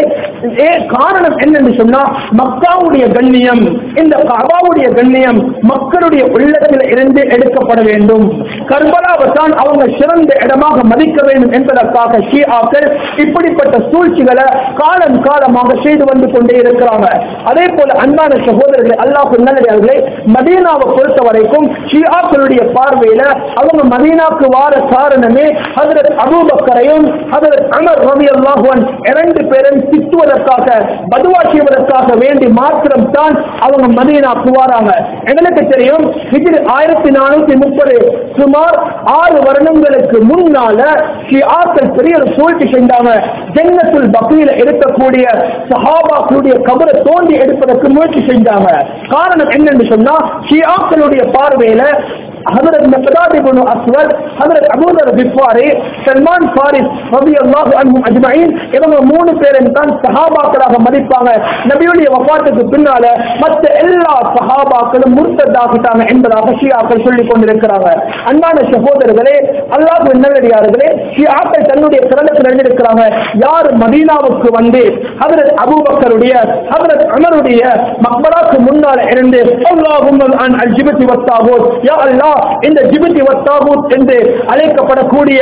காரணம் என்னன்னு சொன்னா மக்காவுடைய கண்ணியம், இந்த கஅபாவுடைய கண்ணியம் மக்களுடைய உள்ளத்தில் இருந்து எடுக்கப்பட வேண்டும். கர்பலாவை தான் அவங்க சிறந்த இடமாக மதிக்க வேண்டும் என்பதற்காக ஷிஆக்கள் இப்படிப்பட்ட சூழ்ச்சிகளை காலம் காலமாக செய்து வந்து கொண்டே இருக்கிறாங்க. அதே போல அன்பான சகோதரர்களே, அல்லாஹ்வின் நல்லடியார்களே, மதீனாவை பொறுத்த வரைக்கும் ஷிஆக்களுடைய பார்வையில அவங்க மதீனாக்கு வார காரணமே ஹஜ்ரத் அபூபக்கரையும் ஹஜ்ரத் உமர் ரலியல்லாஹு அன்ஹு இரண்டு பேரும் திட்டுவதற்காக பதுவா செய்வதற்காக வேண்டி மாத்திரம் தான் அவங்க மதீனாக்கு வராங்க. எங்களுக்கு தெரியும் ஹிஜ்ரி ஆயிரத்தி நானூத்தி முப்பது சுமார் ஆறு வருடங்களுக்கு முன்னால ஷிஆக்கள் பெரிய ஒரு சூழ்ச்சி செஞ்சாங்க. ஜன்னத்துல் பகீல இருக்கக்கூடிய சஹாபாக்களுடைய கபரை தோண்டி எடுப்பதற்கு முயற்சி செஞ்சாங்க. காரணம் என்னன்னு சொன்னா ஷிஆக்களுடைய பார்வையில ஹஜ்ரத் மிக்தாத் இப்னு அஸ்வத், ஹஜ்ரத் Abu Dhar Ghifari, Salman Faris ரலியல்லாஹு அன்ஹும் அஜ்மஈன் இவங்க மூணு பேரும் தான் சஹாபாக்களாக மதிப்பாங்க. நபியுடைய வஃபாத்துக்கு பின்னால மற்ற எல்லா சஹாபாக்களும் முர்த்ததாகிட்டாங்க என்பதாக ஷியாக்கள் சொல்லிக் கொண்டிருக்கிறாங்க. அன்பான சகோதரர்களே, அல்லாஹ்வின் நல்லடியார்களே, ஷியாக்கள் தன்னுடைய கிரந்தத்தில் எழுதியிருக்கிறாங்க, யார் மதீனாவுக்கு வந்து ஹஜ்ரத் அபூபக்கருடைய ஹஜ்ரத் உமருடைய மக்பராக்கு முன்னால இருந்து அல்லாஹும்ம அன் அல் ஜிப்தி வத்தாகூத், யா அல்லாஹ் இந்த ஜிப்தி வத்தாகூத் என்று அழைக்கப்படக்கூடிய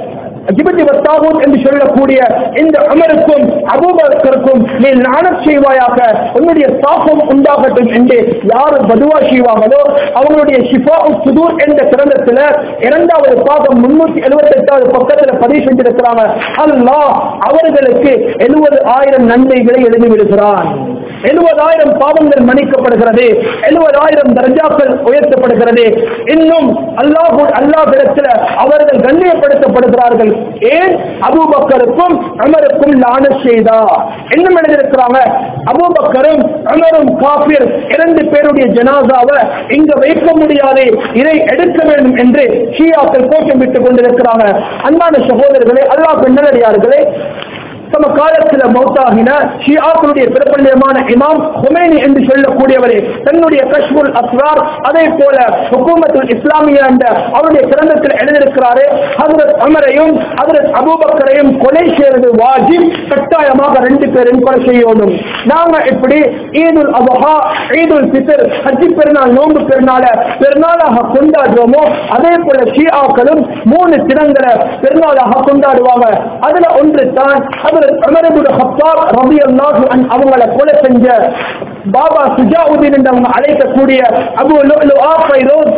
ஜிப்தி வத்தாகூத் என்று சொல்லக்கூடிய இந்த உமருக்கும் அபூபக்கருக்கும் நீ லானத் செய்வாயாக, உன்னுடைய சாபம் உண்டாகட்டும் என்று யார் பதுவா செய்வாங்களோ அவங்களுடைய ஷிஃபாஉ சுதூர் என்ற கிரந்தத்தில் இரண்டாவது பாகம் முன்னூத்தி எழுபத்தி எட்டாவது பக்கத்தில் பதிவு செஞ்சிருக்கிறாங்க. அல்லாஹ் அவர்களுக்கு எழுபது ஆயிரம் நன்மைகளை எழுதி விடுகிறான். எழுபதாயிரம் பாவங்கள் மன்னிக்கப்படுகிறது, எழுபதாயிரம் தர்ஜாக்கள் உயர்த்தப்படுகிறது. இன்னும் அல்லாஹ் அல்லாஹ்விடத்தில் அவர்கள் கண்ணியப்படுத்தப்படுகிறார்கள். ஏன்? அபூபக்கருக்கும் உமருக்கும் லானத் செய்தார். இன்னும் எழுதியிருக்கிறாங்க, அபூபக்கரும் உமரும் காஃபிர், இரண்டு பேருடைய ஜனாசாவை இங்க வைக்க முடியாது, இதை எடுக்க வேண்டும் என்று ஷியாக்கள் கோஷமிட்டுக் கொண்டிருக்கிறாங்க. அன்பான சகோதரர்களே, அல்லாஹ்வின் நல்லடியார்களே, சம காலத்தில் மௌத்தாகின ஷியாக்களுடைய பிரபல்யமான இமாம் ஹுமைனி என்று சொல்லக்கூடியவரே தன்னுடைய கஷ்ஃபுல் அஸ்ரார் அதே போல ஹுக்கூமத்துல் இஸ்லாமியா என்ற அவருடைய கிரந்தத்தில் எழுதியிருக்கிறாரே, ஹஜ்ரத் உமரையும் ஹஜ்ரத் அபூபக்கரையும் கொலை செய்வது வாஜிப், கட்டாயமாக ரெண்டு பேரும் கொலை செய்யணும். நாங்க இப்படி ஈதுல் அத்ஹா, ஈதுல் ஃபித்ர், ஹஜ் பெருநாள், நோன்பு பெருநாள பெருநாளாக கொண்டாடுவோமோ அதே போல ஷியாக்களும் மூணு தினங்களை பெருநாளாக கொண்டாடுவாங்க. அதுல ஒன்று தான் உமர் இப்னு கத்தாப் ரலியல்லாஹு அன்ஹு அவங்களை கொலை செஞ்ச பாபா சுஜாவுதீன் என்று அவங்க அழைக்கக்கூடிய அபூ லுஅலுஆ ஃபைரோஸ்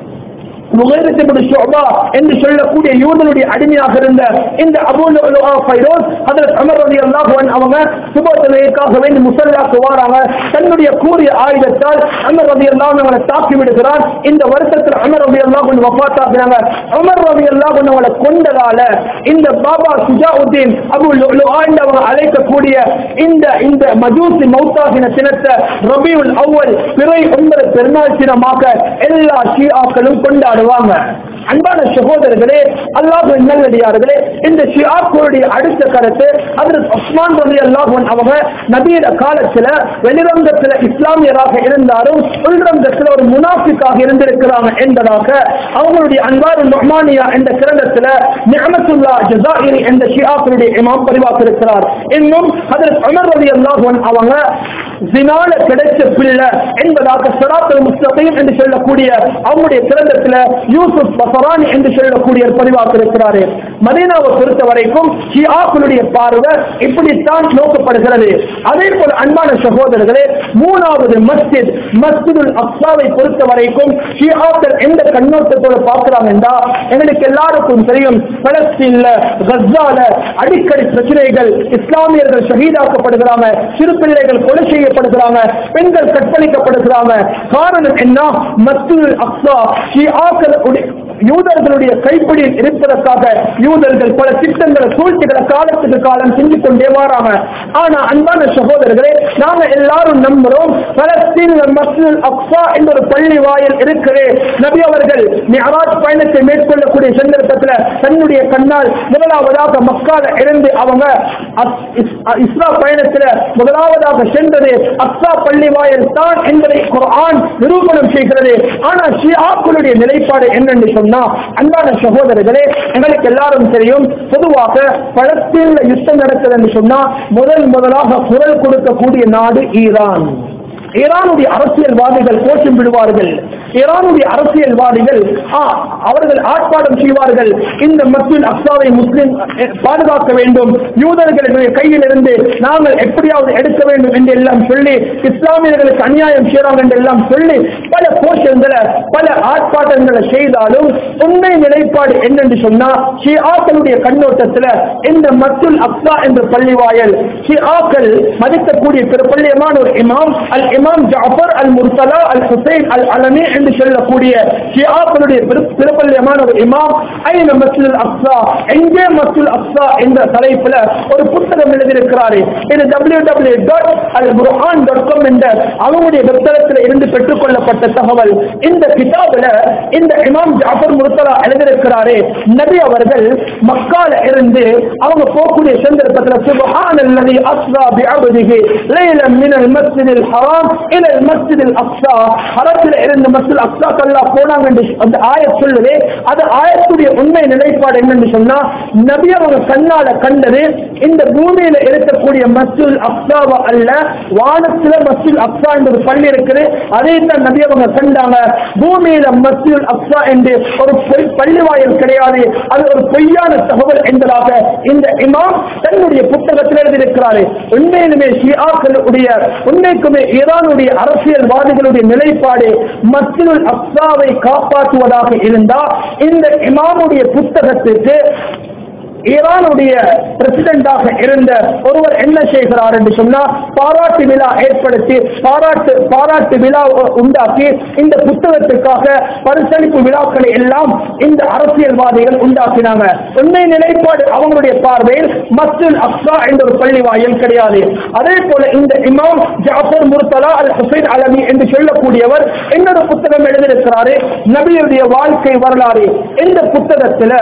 முகைரத் இப்னு ஷுஅபா என்று சொல்லக்கூடிய யூதனுடைய அடிமையாக இருந்த இந்த அபூ லுஅலுஆ ஃபைரோஸ் ஹஜ்ரத் உமர் ரலியல்லாஹு அன்ஹு அவங்க சுபஹ் தொழுகைக்காக வேண்டி முஸல்லாக்கு வராங்க. தன்னுடைய கூறிய ஆயுதத்தால் உமர் ரலியல்லாஹு அன்ஹு அவங்களை தாக்கி விடுகிறார். இந்த வருஷத்தில் உமர் ரலியல்லாஹு அன்ஹு வஃபாத் ஆகிறாங்க. உமர் ரலியல்லாஹு அன்ஹு அவங்களை கொண்டதால இந்த பாபா சுஜாவுதீன் அபூ லுஅலுஆ என்று அவங்க அழைக்கக்கூடிய இந்த இந்த மஜூசி மௌத்தாகின தினத்தை ரபியுல் அவ்வல் பிறை ஒன்பது பெருநாள் தினமாக எல்லா ஷியாக்களும் கொண்டாடுவாங்க. அன்பான சகோதரர்களே, அல்லாஹ்வின் நல்லடியார்களே, இந்த ஷியாக்களுடைய அடுத்த கருத்து ஹஜ்ரத் உஸ்மான் ரலியல்லாஹு அன்ஹு அவங்க நபியோட காலத்துல வெளிரங்கத்துல இஸ்லாமியராக இருந்தாலும் உள்ரங்கத்துல ஒரு முனாஃபிக்காக இருந்திருக்கிறாங்க என்பதாக அவங்களுடைய அன்வாருல் நுஅமானியா என்ற கிரந்தத்துல நிஅமத்துல்லாஹ் ஜஸாயிரி என்ற ஷியாக்களுடைய இமாம் பதிவாக்கியிருக்கிறார். இன்னும் ஹஜ்ரத் உமர் ரலியல்லாஹு அன்ஹு அவங்க ஜினால கிடைச்ச பிள்ளை என்பதாக சிராத்துல் முஸ்தகீம் என்று சொல்லக்கூடிய அவங்களுடைய கிரந்தத்துல யூசுப் பஸரானி என்று சொல்லக்கூடிய பதிவாக்கியிருக்கிறார். மதீனாவை பொறுத்த வரைக்கும் ஷியாக்களுடைய பார்வை இப்படித்தான் நோக்கப்படுகிறது. அதே போல அன்பான சகோதரர்களே, மூணாவது மஸ்ஜித் மஸ்ஜிதுல் அக்ஸாவை பொறுத்த வரைக்கும் ஷியாக்கள் எந்த கண்ணோட்டத்தோடு பார்க்கிறாங்க என்றா, எங்களுக்கு எல்லாருக்கும் தெரியும் பலஸ்தீன்ல கஸால அடிக்கடி பிரச்சனைகள், இஸ்லாமியர்கள் ஷஹீதாக்கப்படுகிறாங்க, சிறு பிள்ளைகள் கொலை செய்யப்படுகிறாங்க, பெண்கள் கற்பழிக்கப்படுகிறாங்க. காரணம் என்ன? மஸ்ஜிதுல் அக்ஸா ஷியாக்களுடைய யூதர்களுடைய கைப்பிடியில் இருப்பதற்காக யூதர்கள் பல திட்டங்களை சூழ்ச்சிகளை காலத்துக்கு காலம் செஞ்சு கொண்டே வராங்க. ஆனா அன்பான சகோதரர்களே, நாங்க எல்லாரும் நம்புறோம் பலஸ்தீன் மஸ்ஜிதுல் அக்ஸா என்ற ஒரு பள்ளி வாயில் இருக்கிறே. நபி அவர்கள் மிஅராஜ் பயணத்தை மேற்கொள்ளக்கூடிய சந்தர்ப்பத்தில் தன்னுடைய கண்ணால் முதலாவதாக மக்கால இருந்து அவங்க இஸ்ரா பயணத்தில் முதலாவதாக சென்றது அக்ஸா பள்ளி வாயில் தான் என்பதை குர்ஆன் நிரூபணம் செய்கிறது. ஆனா ஷியாக்களுடைய நிலைப்பாடு என்னன்னு சொன்னா, அன்பான சகோதரர்களே, எங்களுக்கு எல்லாரும் தெரியும் பொதுவாக பலஸ்தீன்ல யுத்தம் நடக்குது என்று சொன்னா முதல் முதலாக குரல் கொடுக்கக்கூடிய நாடு ஈரான். ஈரானுடைய அரசியல்வாதிகள் கோஷம் விடுவார்கள். ஈரானுடைய அரசியல்வாதிகள் அவர்கள் ஆர்ப்பாட்டம் செய்வார்கள். இந்த மஸ்ஜிதுல் அக்ஸாவை முஸ்லிம் பாதுகாக்க வேண்டும், யூதர்களுடைய கையில் இருந்து நாங்கள் எப்படியாவது எடுக்க வேண்டும் என்று எல்லாம் சொல்லி, இஸ்லாமியர்களுக்கு அநியாயம் செய்யறாங்க என்று எல்லாம் சொல்லி பல கோஷங்களை பல ஆர்ப்பாட்டங்களை செய்தாலும் உண்மை நிலைப்பாடு என்னென்று சொன்னா, ஷியாக்களுடைய கண்ணோட்டத்தில் இந்த மஸ்ஜிதுல் அக்ஸா என்ற பள்ளி வாயல் ஷியாக்கள் மதிக்கக்கூடிய பிரபல்யமான ஒரு இமாம் அல் இமாம் ஜாஃபர் அல் முர்சலா அல் ஹுசைன் அல் அலமி என்று சொல்லக்கூடிய ஷியாக்களுடைய பிரபல்யமான ஒரு இமாம் ஐன மஸ்ஜிதுல் அக்ஸா, எங்கே மஸ்ஜிதுல் அக்ஸா என்ற தலைப்பில் ஒரு புத்தகம் எழுதியிருக்கிறார். இது W W dot al Burhan dot com என்ற அவங்களுடைய வெப்சைட்டில் இருந்து பெற்றுக் கொள்ளப்பட்ட தகவல். இந்த கிதாபில் இந்த இமாம் ஜாஃபர் முர்சலா எழுதியிருக்கிறாரே, நபி அவர்கள் மக்கால இருந்து அவங்க போகக்கூடிய சந்தர்ப்பத்தில் சுப்ஹானல்லதி அஸ்ரா பிஅப்திஹி லைலன் மினல் மஸ்ஜிதில் ஹராம் இலல் மஸ்ஜிதில் அக்ஸா, ஹரத்தில் இருந்து மஸ்ஜிதுல் அக்ஸாக்கு அல்லாஹ் போனாங்க என்று அந்த ஆயத் சொல்லுது. அது ஆயத்துடைய உண்மை நிலைப்பாடு என்னன்னு சொன்னா, நபி அவங்க கண்ணால கண்டது இந்த பூமியில இருக்கக்கூடிய மஸ்ஜிதுல் அக்ஸாவா அல்ல, வானத்துல மஸ்ஜிதுல் அக்ஸா என்ற ஒரு பள்ளி இருக்குது, அதை தான் நபி அவங்க கண்டாங்க. பூமியில மஸ்ஜிதுல் அக்ஸா என்று ஒரு பள்ளி வாயில் கிடையாது, அது ஒரு பொய்யான தகவல் என்பதாக இந்த இமாம் தன்னுடைய புத்தகத்தில் எழுதியிருக்கிறார். உண்மையிலுமே ஷியாக்களுடைய உண்மைக்குமே ஈரானுடைய அரசியல்வாதிகளுடைய நிலைப்பாடு மஸ்ஜிதுல் அக்ஸாவை காப்பாற்றுவதாக இருந்தால் இந்த இமாமுடைய புத்தகத்துக்கு ஈரானுடைய பிரசிடென்டாக இருந்த ஒருவர் என்ன செய்கிறார் என்று சொன்னால், பாராட்டு விழா ஏற்படுத்தி பாராட்டு பாராட்டு விழா உண்டாக்கி இந்த புத்தகத்துக்காக பரிசளிப்பு விழாக்களை எல்லாம் இந்த அரசியல்வாதிகள் உண்டாக்கினாங்க. உண்மை நிலைப்பாடு அவங்களுடைய பார்வையில் மஸ்ஜிதுல் அக்ஸா என்ற ஒரு பள்ளி வாயில் கிடையாது. அதே போல இந்த இமாம் ஜாஃபர் முர்சலா அல் ஹுசைன் அலமி என்று சொல்லக்கூடியவர் இன்னொரு புத்தகம் எழுதியிருக்கிறாரு, நபியுடைய வாழ்க்கை வரலாறு. இந்த புத்தகத்தில்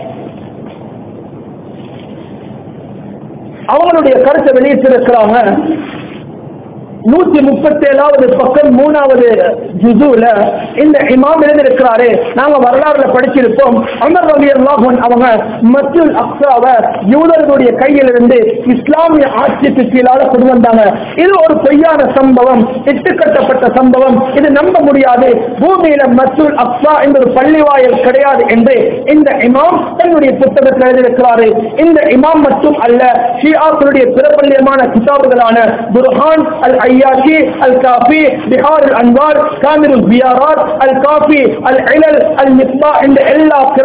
அவங்களுடைய கருத்தை வெளியிட்டிருக்கிறாங்க. நூத்தி முப்பத்தி ஏழாவது பக்கம் மூணாவது ஜுஸுல இந்த இமாம் எழுதியிருக்கிறாரு, நாங்க வரலாறுல படிச்சிருப்போம், உமர் ரலியல்லாஹு அன்ஹு அவங்க மஸ்ஜிதுல் அக்ஸாவை யூதர்களுடைய கையில் இருந்து இஸ்லாமிய ஆட்சிக்கு கீழாக கொண்டு வந்தாங்க. இது ஒரு பொய்யான சம்பவம், இட்டுக்கட்டப்பட்ட சம்பவம், இது நம்ப முடியாது. பூமியில மஸ்ஜிதுல் அக்ஸா என்ற ஒரு பள்ளி வாயில் கிடையாது என்று இந்த இமாம் தன்னுடைய புத்தகத்தில் எழுதியிருக்கிறாரு. இந்த இமாம் மட்டும் அல்ல, ஷியாக்களுடைய பிரபல்யமான கிதாபுகளான Burhan al Ayyashi al Kafi, Bihar al Anwar, காமிருல் Ziyarat, al Kafi, al Ilal, al Misba இந்த எல்லா கிரந்தத்துக்கு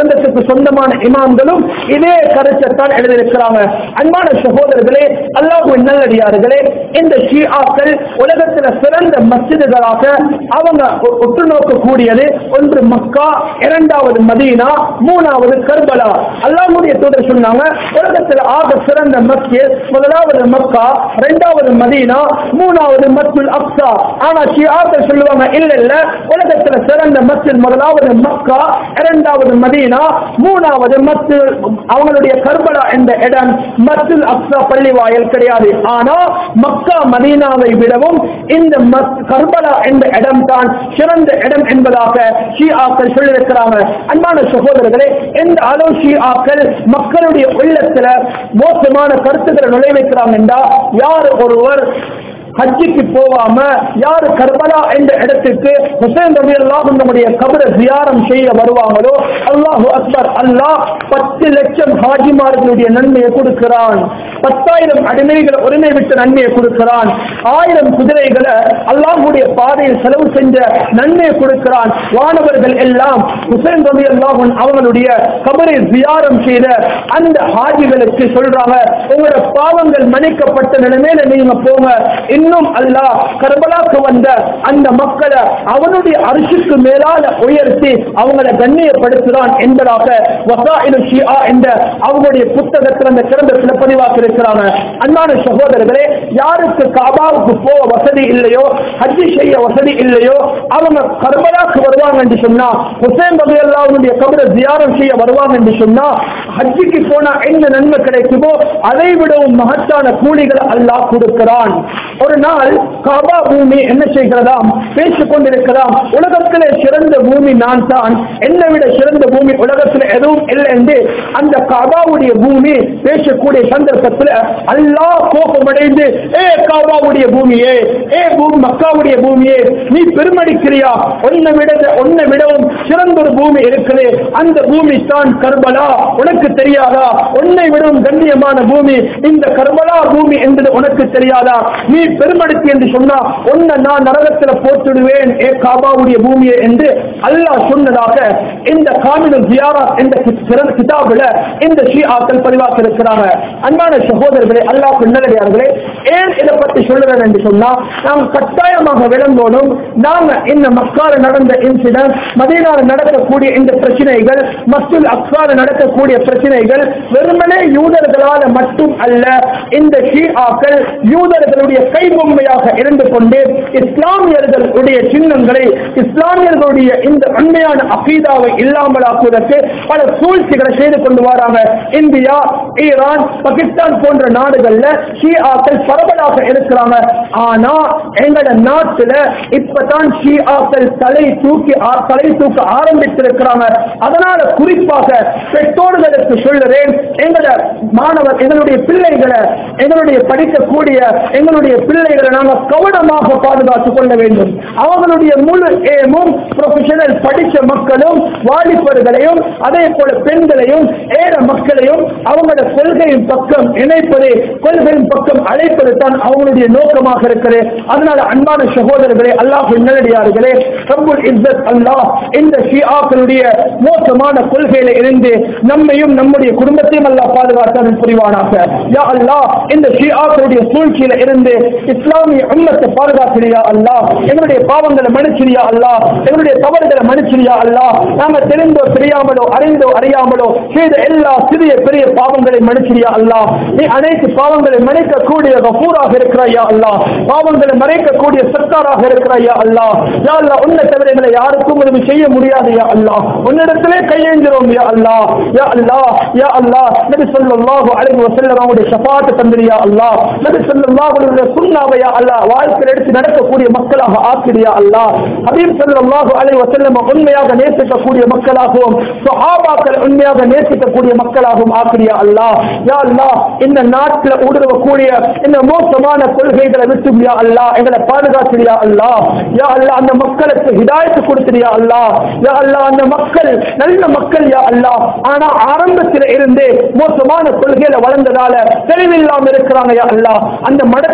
சொந்தமான இமாம்களும் இதே கருத்தைத்தான் எழுதியிருக்கிறாங்க. அன்பான சகோதரர்களே, அல்லாஹ்வின் நல்லடியார்களே, இந்த ஷியாக்கள் உலகத்தில் சிறந்த மஸ்ஜிதுகளாக அவங்க உற்று நோக்கக்கூடியது ஒன்று மக்கா, இரண்டாவது மதீனா, மூணாவது கர்பலா. அல்லாஹ்வுடைய தூதர் சொன்னாங்க, உலகத்தில் ஆக சிறந்த மஸ்ஜித் முதலாவது மக்கா, இரண்டாவது மதீனா, மூணாவது மஸ்ஜிதுல் அக்ஸா. ஆனா ஷியாக்கள் சொல்லுவாங்க, இல்ல இல்ல, உலகத்தில் சிறந்த மஸ்ஜித் முதலாவது மக்கா, இரண்டாவது மதீனா, மூணாவது மஸ்ஜித் அவங்களுடைய கர்பலா என்ற இடம் மஸ்ஜிதுல் அக்ஸா பள்ளி வாயில் கிடையாது. ஆனா மக்கா மதீனாவை விடவும் இந்த கர்பலா என்ற இடம் தான் சிறந்த இடம் என்பதாக ஷியாக்கள் சொல்லியிருக்கிறாங்க. அன்பான சகோதரர்களே, எந்த அளவு ஷியாக்கள் மக்களுடைய உள்ளத்துல மோசமான கருத்துக்களை நுழைவைக்கிறாங்க என்றா, யார் ஒருவர் ஹஜ்ஜுக்கு போகாம யாரு கர்பலா என்ற இடத்துக்கு ஹுசைன் ரலியல்லாஹு அன்ஹுடைய கபரை ஜியாரம் செய்ய வருவாங்களோ, அல்லாஹு அக்பர், அல்லாஹ் பத்து லட்சம் ஹாஜிமார்களுடைய நன்மையை கொடுக்கிறான், பத்தாயிரம் அடிமைகளை உரிமை விட்டு நன்மையை கொடுக்கிறான், ஆயிரம் குதிரைகளை அல்லாஹ்வுடைய பாதையில் செலவு செஞ்ச நன்மையை கொடுக்கிறான். வானவர்கள் எல்லாம் ஹுசைன் ரலியல்லாஹு அன்ஹு அவங்களுடைய கபரை ஜியாரம் செய்த அந்த ஹாஜிகளுக்கு சொல்றாங்க, உங்களோட பாவங்கள் மன்னிக்கப்பட்ட நிலைமையில நீங்க போங்க. இன்னும் அல்லாஹ் கர்பலாக்கு வந்த அந்த மக்களை அவனுடைய அரிசிக்கு மேலால உயர்த்தி அவங்களை கண்ணியப்படுத்துகிறான் என்பதாக வசாயிலு ஷிஆ என்ற அவங்களுடைய புத்தகத்தில் அந்த கிரந்தத்தில் பதிவாக்கி இருக்கிறாங்க. அன்பான சகோதரர்களே, யாருக்கு காபாவுக்கு போக வசதி இல்லையோ, ஹஜ்ஜி செய்ய வசதி இல்லையோ, அவங்க கர்பலாக்கு வருவாங்க என்று சொன்னா, ஹுசைன் ரலியல்லாஹு அன்ஹுடைய கபரை ஜியாரம் செய்ய வருவாங்க என்று சொன்னா, ஹஜ்ஜிக்கு போனா என்ன நன்மை கிடைக்குமோ அதை விடவும் மகத்தான கூலிகளை அல்லாஹ் கொடுக்கிறான். ஒரு நாள் காபா பூமி என்ன செய்கிறதாம், பேசிக் கொண்டிருக்கிறதாம், உலகத்திலே சிறந்த பூமி நான் தான், என்னை விட சிறந்த பூமி உலகத்தில் எதுவும் இல்லை என்று அந்த காபாவுடைய பூமி பேசக்கூடிய சந்தர்ப்பத்தில் அல்லாஹ் கோபமடைந்து, ஏ காபாவுடைய பூமியே, ஏ பூமி மக்காவுடைய பூமியே, நீ பெருமடிக்கிறியா? ஒன்னை விட ஒன்னை விடவும் சிறந்த ஒரு பூமி இருக்குது, அந்த பூமி தான் கர்பலா, உனக்கு தெரியாதா? உன்னை விடவும் கண்ணியமான பூமி இந்த கர்பலா பூமி என்பது உனக்கு தெரியாதா? நீ பெருமடுத்தி என்று சொன்னா உன்னை நான் நரகத்தில் போட்டுடுவேன், ஏ காபாவுடைய பூமியை என்று அல்லாஹ் சொன்னதாக இந்த காமிலுல் ஜியாரத் என்ற கிதாபில் இந்த ஷிஆக்கள் பதிவாக்கி இருக்கிறாங்க. அன்பான சகோதரர்களே, அல்லாஹ் நல்லடியார்களே, ஏன் இதை பற்றி சொல்லுறேன் என்று சொன்னா, நாம் கட்டாயமாக விளங்கணும், நாம இந்த மக்கால நடந்த இன்சிடென்ட், மதீனால நடக்கக்கூடிய இந்த பிரச்சனைகள், மஸ்ஜிதுல் அக்ஸால நடக்கக்கூடிய பிரச்சனைகள் வெறுமனே யூதர்களால மட்டும் அல்ல. இந்த ஷிஆக்கள் யூதர்களுடைய கைபொம்மையாக இருந்து கொண்டு இஸ்லாமியர்களுடைய சின்னங்களை, இஸ்லாமியர்களுடைய இந்த உண்மையான அகீதாவை இல்லாமலாக்குவதற்கு பல சூழ்ச்சிகளை செய்து கொண்டு வராங்க. இந்தியா, ஈரான், பாகிஸ்தான் போன்ற நாடுகள்ல ஷிஆக்கள் பரவலாக இருக்கிறாங்க. ஆனா எங்களோட நாட்டுல இப்பதான் ஷிஆக்கள் தலை தூக்கி தலை தூக்க ஆரம்பித்திருக்கிறாங்க. அதனால குறிப்பாக பெற்றோர்களுக்கு சொல்லுறேன், எங்களோட மாணவர் எங்களுடைய பிள்ளைகளை, எங்களுடைய படிக்கக்கூடிய எங்களுடைய பிள்ளைகளை நாங்கள் கவனமாக பாதுகாத்துக் கொள்ள வேண்டும். அவர்களுடைய முழு ஏமும் ப்ரொஃபஷனல் படித்த மக்களும் வாலிபர்களையும் அதே போல பெண்களையும் ஏற மக்களையும் அவங்களோட கொள்கையின் பக்கம் இணைப்பது, கொள்கையின் பக்கம் அழைப்பது தான் அவங்களுடைய நோக்கமாக இருக்கிறது. அதனால அன்பான சகோதரர்களே, அல்லாஹ்வின் நல்லடியார்களே, ரப்புல் இஸ்ஸத் அல்லாஹ் இந்த ஷிஆக்களுடைய மோசமான கொள்கையில இருந்து நம்மையும் நம்முடைய குடும்பத்தையும் அல்லாஹ் பாதுகாத்தல் புரிவானாக. யா அல்லாஹ், இந்த ஷிஆக்களுடைய சூழ்ச்சியில இருந்து இஸ்லாமிய உம்மத்தை பாதுகாக்கிறியா அல்லாஹ், எங்களுடைய பாவங்களை மன்னிச்சிரியா அல்லாஹ், எங்களுடைய தவறுகளை மன்னிச்சிரியா அல்லாஹ், நாம தெரிந்தோ தெரியாமலோ அறிந்தோ அறியாமலோ செய்த எல்லா சிறிய பெரிய பாவங்களை மன்னிச்சிரியா அல்லாஹ். நீ அனைத்து பாவங்களை மன்னிக்கக்கூடிய கஃபூராக இருக்கிறாயா அல்லாஹ், பாவங்களை மறைக்கக்கூடிய சத்தாராக இருக்கிறாயா அல்லாஹ். யா அல்லாஹ், உன்னை தவிர எங்களை யாருக்கும் உதவி செய்ய முடியாது யா அல்லாஹ், உன்னிடத்திலே கையேந்திரோம் யா அல்லாஹ். யா அல்லாஹ், யா அல்லாஹ், நபி ஸல்லல்லாஹு அலைஹி வஸல்லம் அவருடைய ஷஃபாஅத் தந்திரியா அல்லாஹ், நபி ஸல்லல்லாஹு அலைஹி வஸல்லம் சுன்னாவை யா அல்லாஹ் வாழ்க்கையில் எடுத்து நடக்கக்கூடிய மக்களாக ஆக்கிறியா அல்லாஹ். ஹபீப் ஸல்லல்லாஹு அலைஹி வஸல்லம் உண்மையாக நேசிக்கக்கூடிய மக்களாகவும் சஹாபாக்கள் உண்மையாக நேசிக்கக்கூடிய மக்களாகவும் ஆக்கிறியா அல்லாஹ். யா அல்லாஹ், இந்த நாட்டில் ஊடுருவக்கூடிய இந்த மோசமான கொள்கைகளை விட்டு யா அல்லாஹ் எங்களை பாதுகாக்கிறியா அல்லாஹ். யா அல்லாஹ், அந்த மக்களுக்கு ஹிதாயத் கொடுத்தியா அல்லாஹ். யா அல்லாஹ், அந்த மக்கள் நல்ல மக்கள் யா அல்லாஹ், ஆனா ஆரம்பத்தில் இருந்து மோசமான கொள்கையில வளர்ந்ததால தெளிவில்லாம இருக்கிறாங்க யா அல்லாஹ். அந்த மடத்தனத்தில்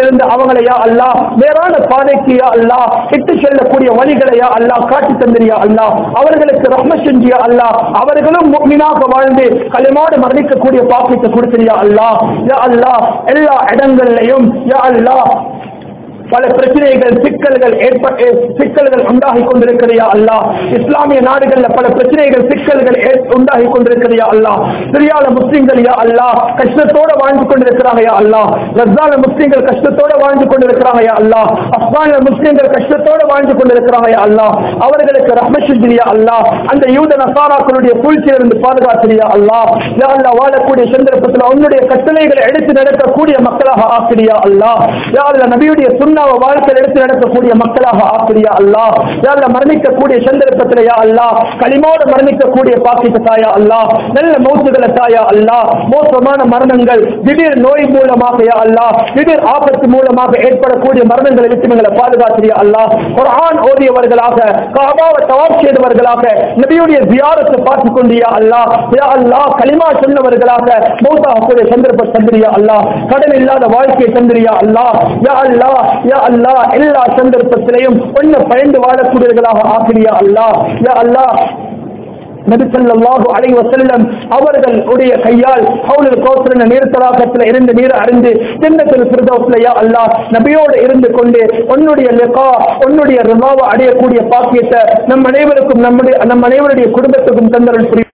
இருந்து அவங்களை யா அல்லாஹ் நேரான பாதைக்கு யா அல்லாஹ் இட்டு செல்லக்கூடிய வழிகளை யா அல்லாஹ் காட்டி தந்திரியா அல்லாஹ் அவர்களுக்கு ரஹ்மத் செஞ்சியா அல்லாஹ் அவர்களும் முஃமினாக வாழ்ந்து களிமாவோடு மரணிக்கக்கூடிய பாக்கியத்தை கொடுத்திரியா அல்லாஹ் யா அல்லாஹ் எல்லா இடங்களிலும் யா அல்லாஹ் பல பிரச்சனைகள் சிக்கல்கள் ஏற்பட்டு சிக்கல்கள் உண்டாகி கொண்டிருக்கிறியா அல்லாஹ் இஸ்லாமிய நாடுகளில் பல பிரச்சனைகள் சிக்கல்கள் உண்டாகி கொண்டிருக்கிறியா அல்லாஹ் சிரியால முஸ்லிம்கள் யா அல்லாஹ் கஷ்டத்தோட வாழ்ந்து கொண்டிருக்கிறாங்க யா அல்லாஹ் கஸால முஸ்லிம்கள் கஷ்டத்தோட வாழ்ந்து கொண்டிருக்கிறாங்க யா அல்லாஹ் ஆப்கானில முஸ்லிம்கள் கஷ்டத்தோட வாழ்ந்து கொண்டிருக்கிறாங்க யா அல்லாஹ் அவர்களுக்கு ரஹ்மத் செஞ்சியா அல்லாஹ் அந்த யூத நசாராக்களுடைய சூழ்ச்சியிலிருந்து பாதுகாக்கிறியா அல்லாஹ் யா அல்லாஹ் வாழக்கூடிய சந்தர்ப்பத்தில் உன்னுடைய கட்டளைகளை எடுத்து நடக்கக்கூடிய மக்களாக ஆக்கிறியா அல்லாஹ் யா அல்லாஹ் நபியுடைய வாழ்க்கையில் எடுத்து நடக்கக்கூடிய மக்களாக ஆக்கிறியா அல்லாஹ் யா அல்லாஹ் மரணிக்கக்கூடிய சந்தர்ப்பத்தில் யா அல்லாஹ் களிமாவோடு மரணிக்கக்கூடிய பாக்கியத்தை தாயா அல்லாஹ் நல்ல மௌத்துகளை தாயா அல்லாஹ் மோசமான மரணங்கள் திடீர் நோய் மூலமாக யா அல்லாஹ் திடீர் ஆபத்து மூலமாக ஏற்படக்கூடிய மரணங்களை விட்டு எங்களை பாதுகாக்கிறியா அல்லாஹ் குர்ஆன் ஓதியவர்களாக கஅபாவை தவாப் செய்தவர்களாக நபியுடைய ஜியாரத்தை பார்த்துக் கொண்டியா அல்லாஹ் யா அல்லாஹ் களிமா சொன்னவர்களாக மௌத்தாகக்கூடிய சந்தர்ப்பம் தந்திரியா அல்லாஹ் கடன் இல்லாத வாழ்க்கையை தந்திரியா அல்லாஹ் யா அல்லாஹ் யா அல்லாஹ் எல்லா சந்தர்ப்பத்திலையும் ஒன்ன பயந்து வாழக்கூடியவர்களாக ஆக்கிறியா அல்லாஹ் யா அல்லாஹ் நபி ஸல்லல்லாஹு அலைஹி வஸல்லம் அவர்களுடைய கையால் ஹவுலுல் கௌசர் என்ற நீர் தடாகத்தில் இருந்து நீர் அருந்தி ஜன்னத்துல் ஃபிர்தௌஸ்ல யா அல்லாஹ் நபியோடு இருந்து கொண்டு உன்னுடைய லிகா உன்னுடைய ரிலாவை அடையக்கூடிய பாக்கியத்தை நம் அனைவருக்கும் நம்முடைய நம் அனைவருடைய குடும்பத்துக்கும் தந்தருள் புரி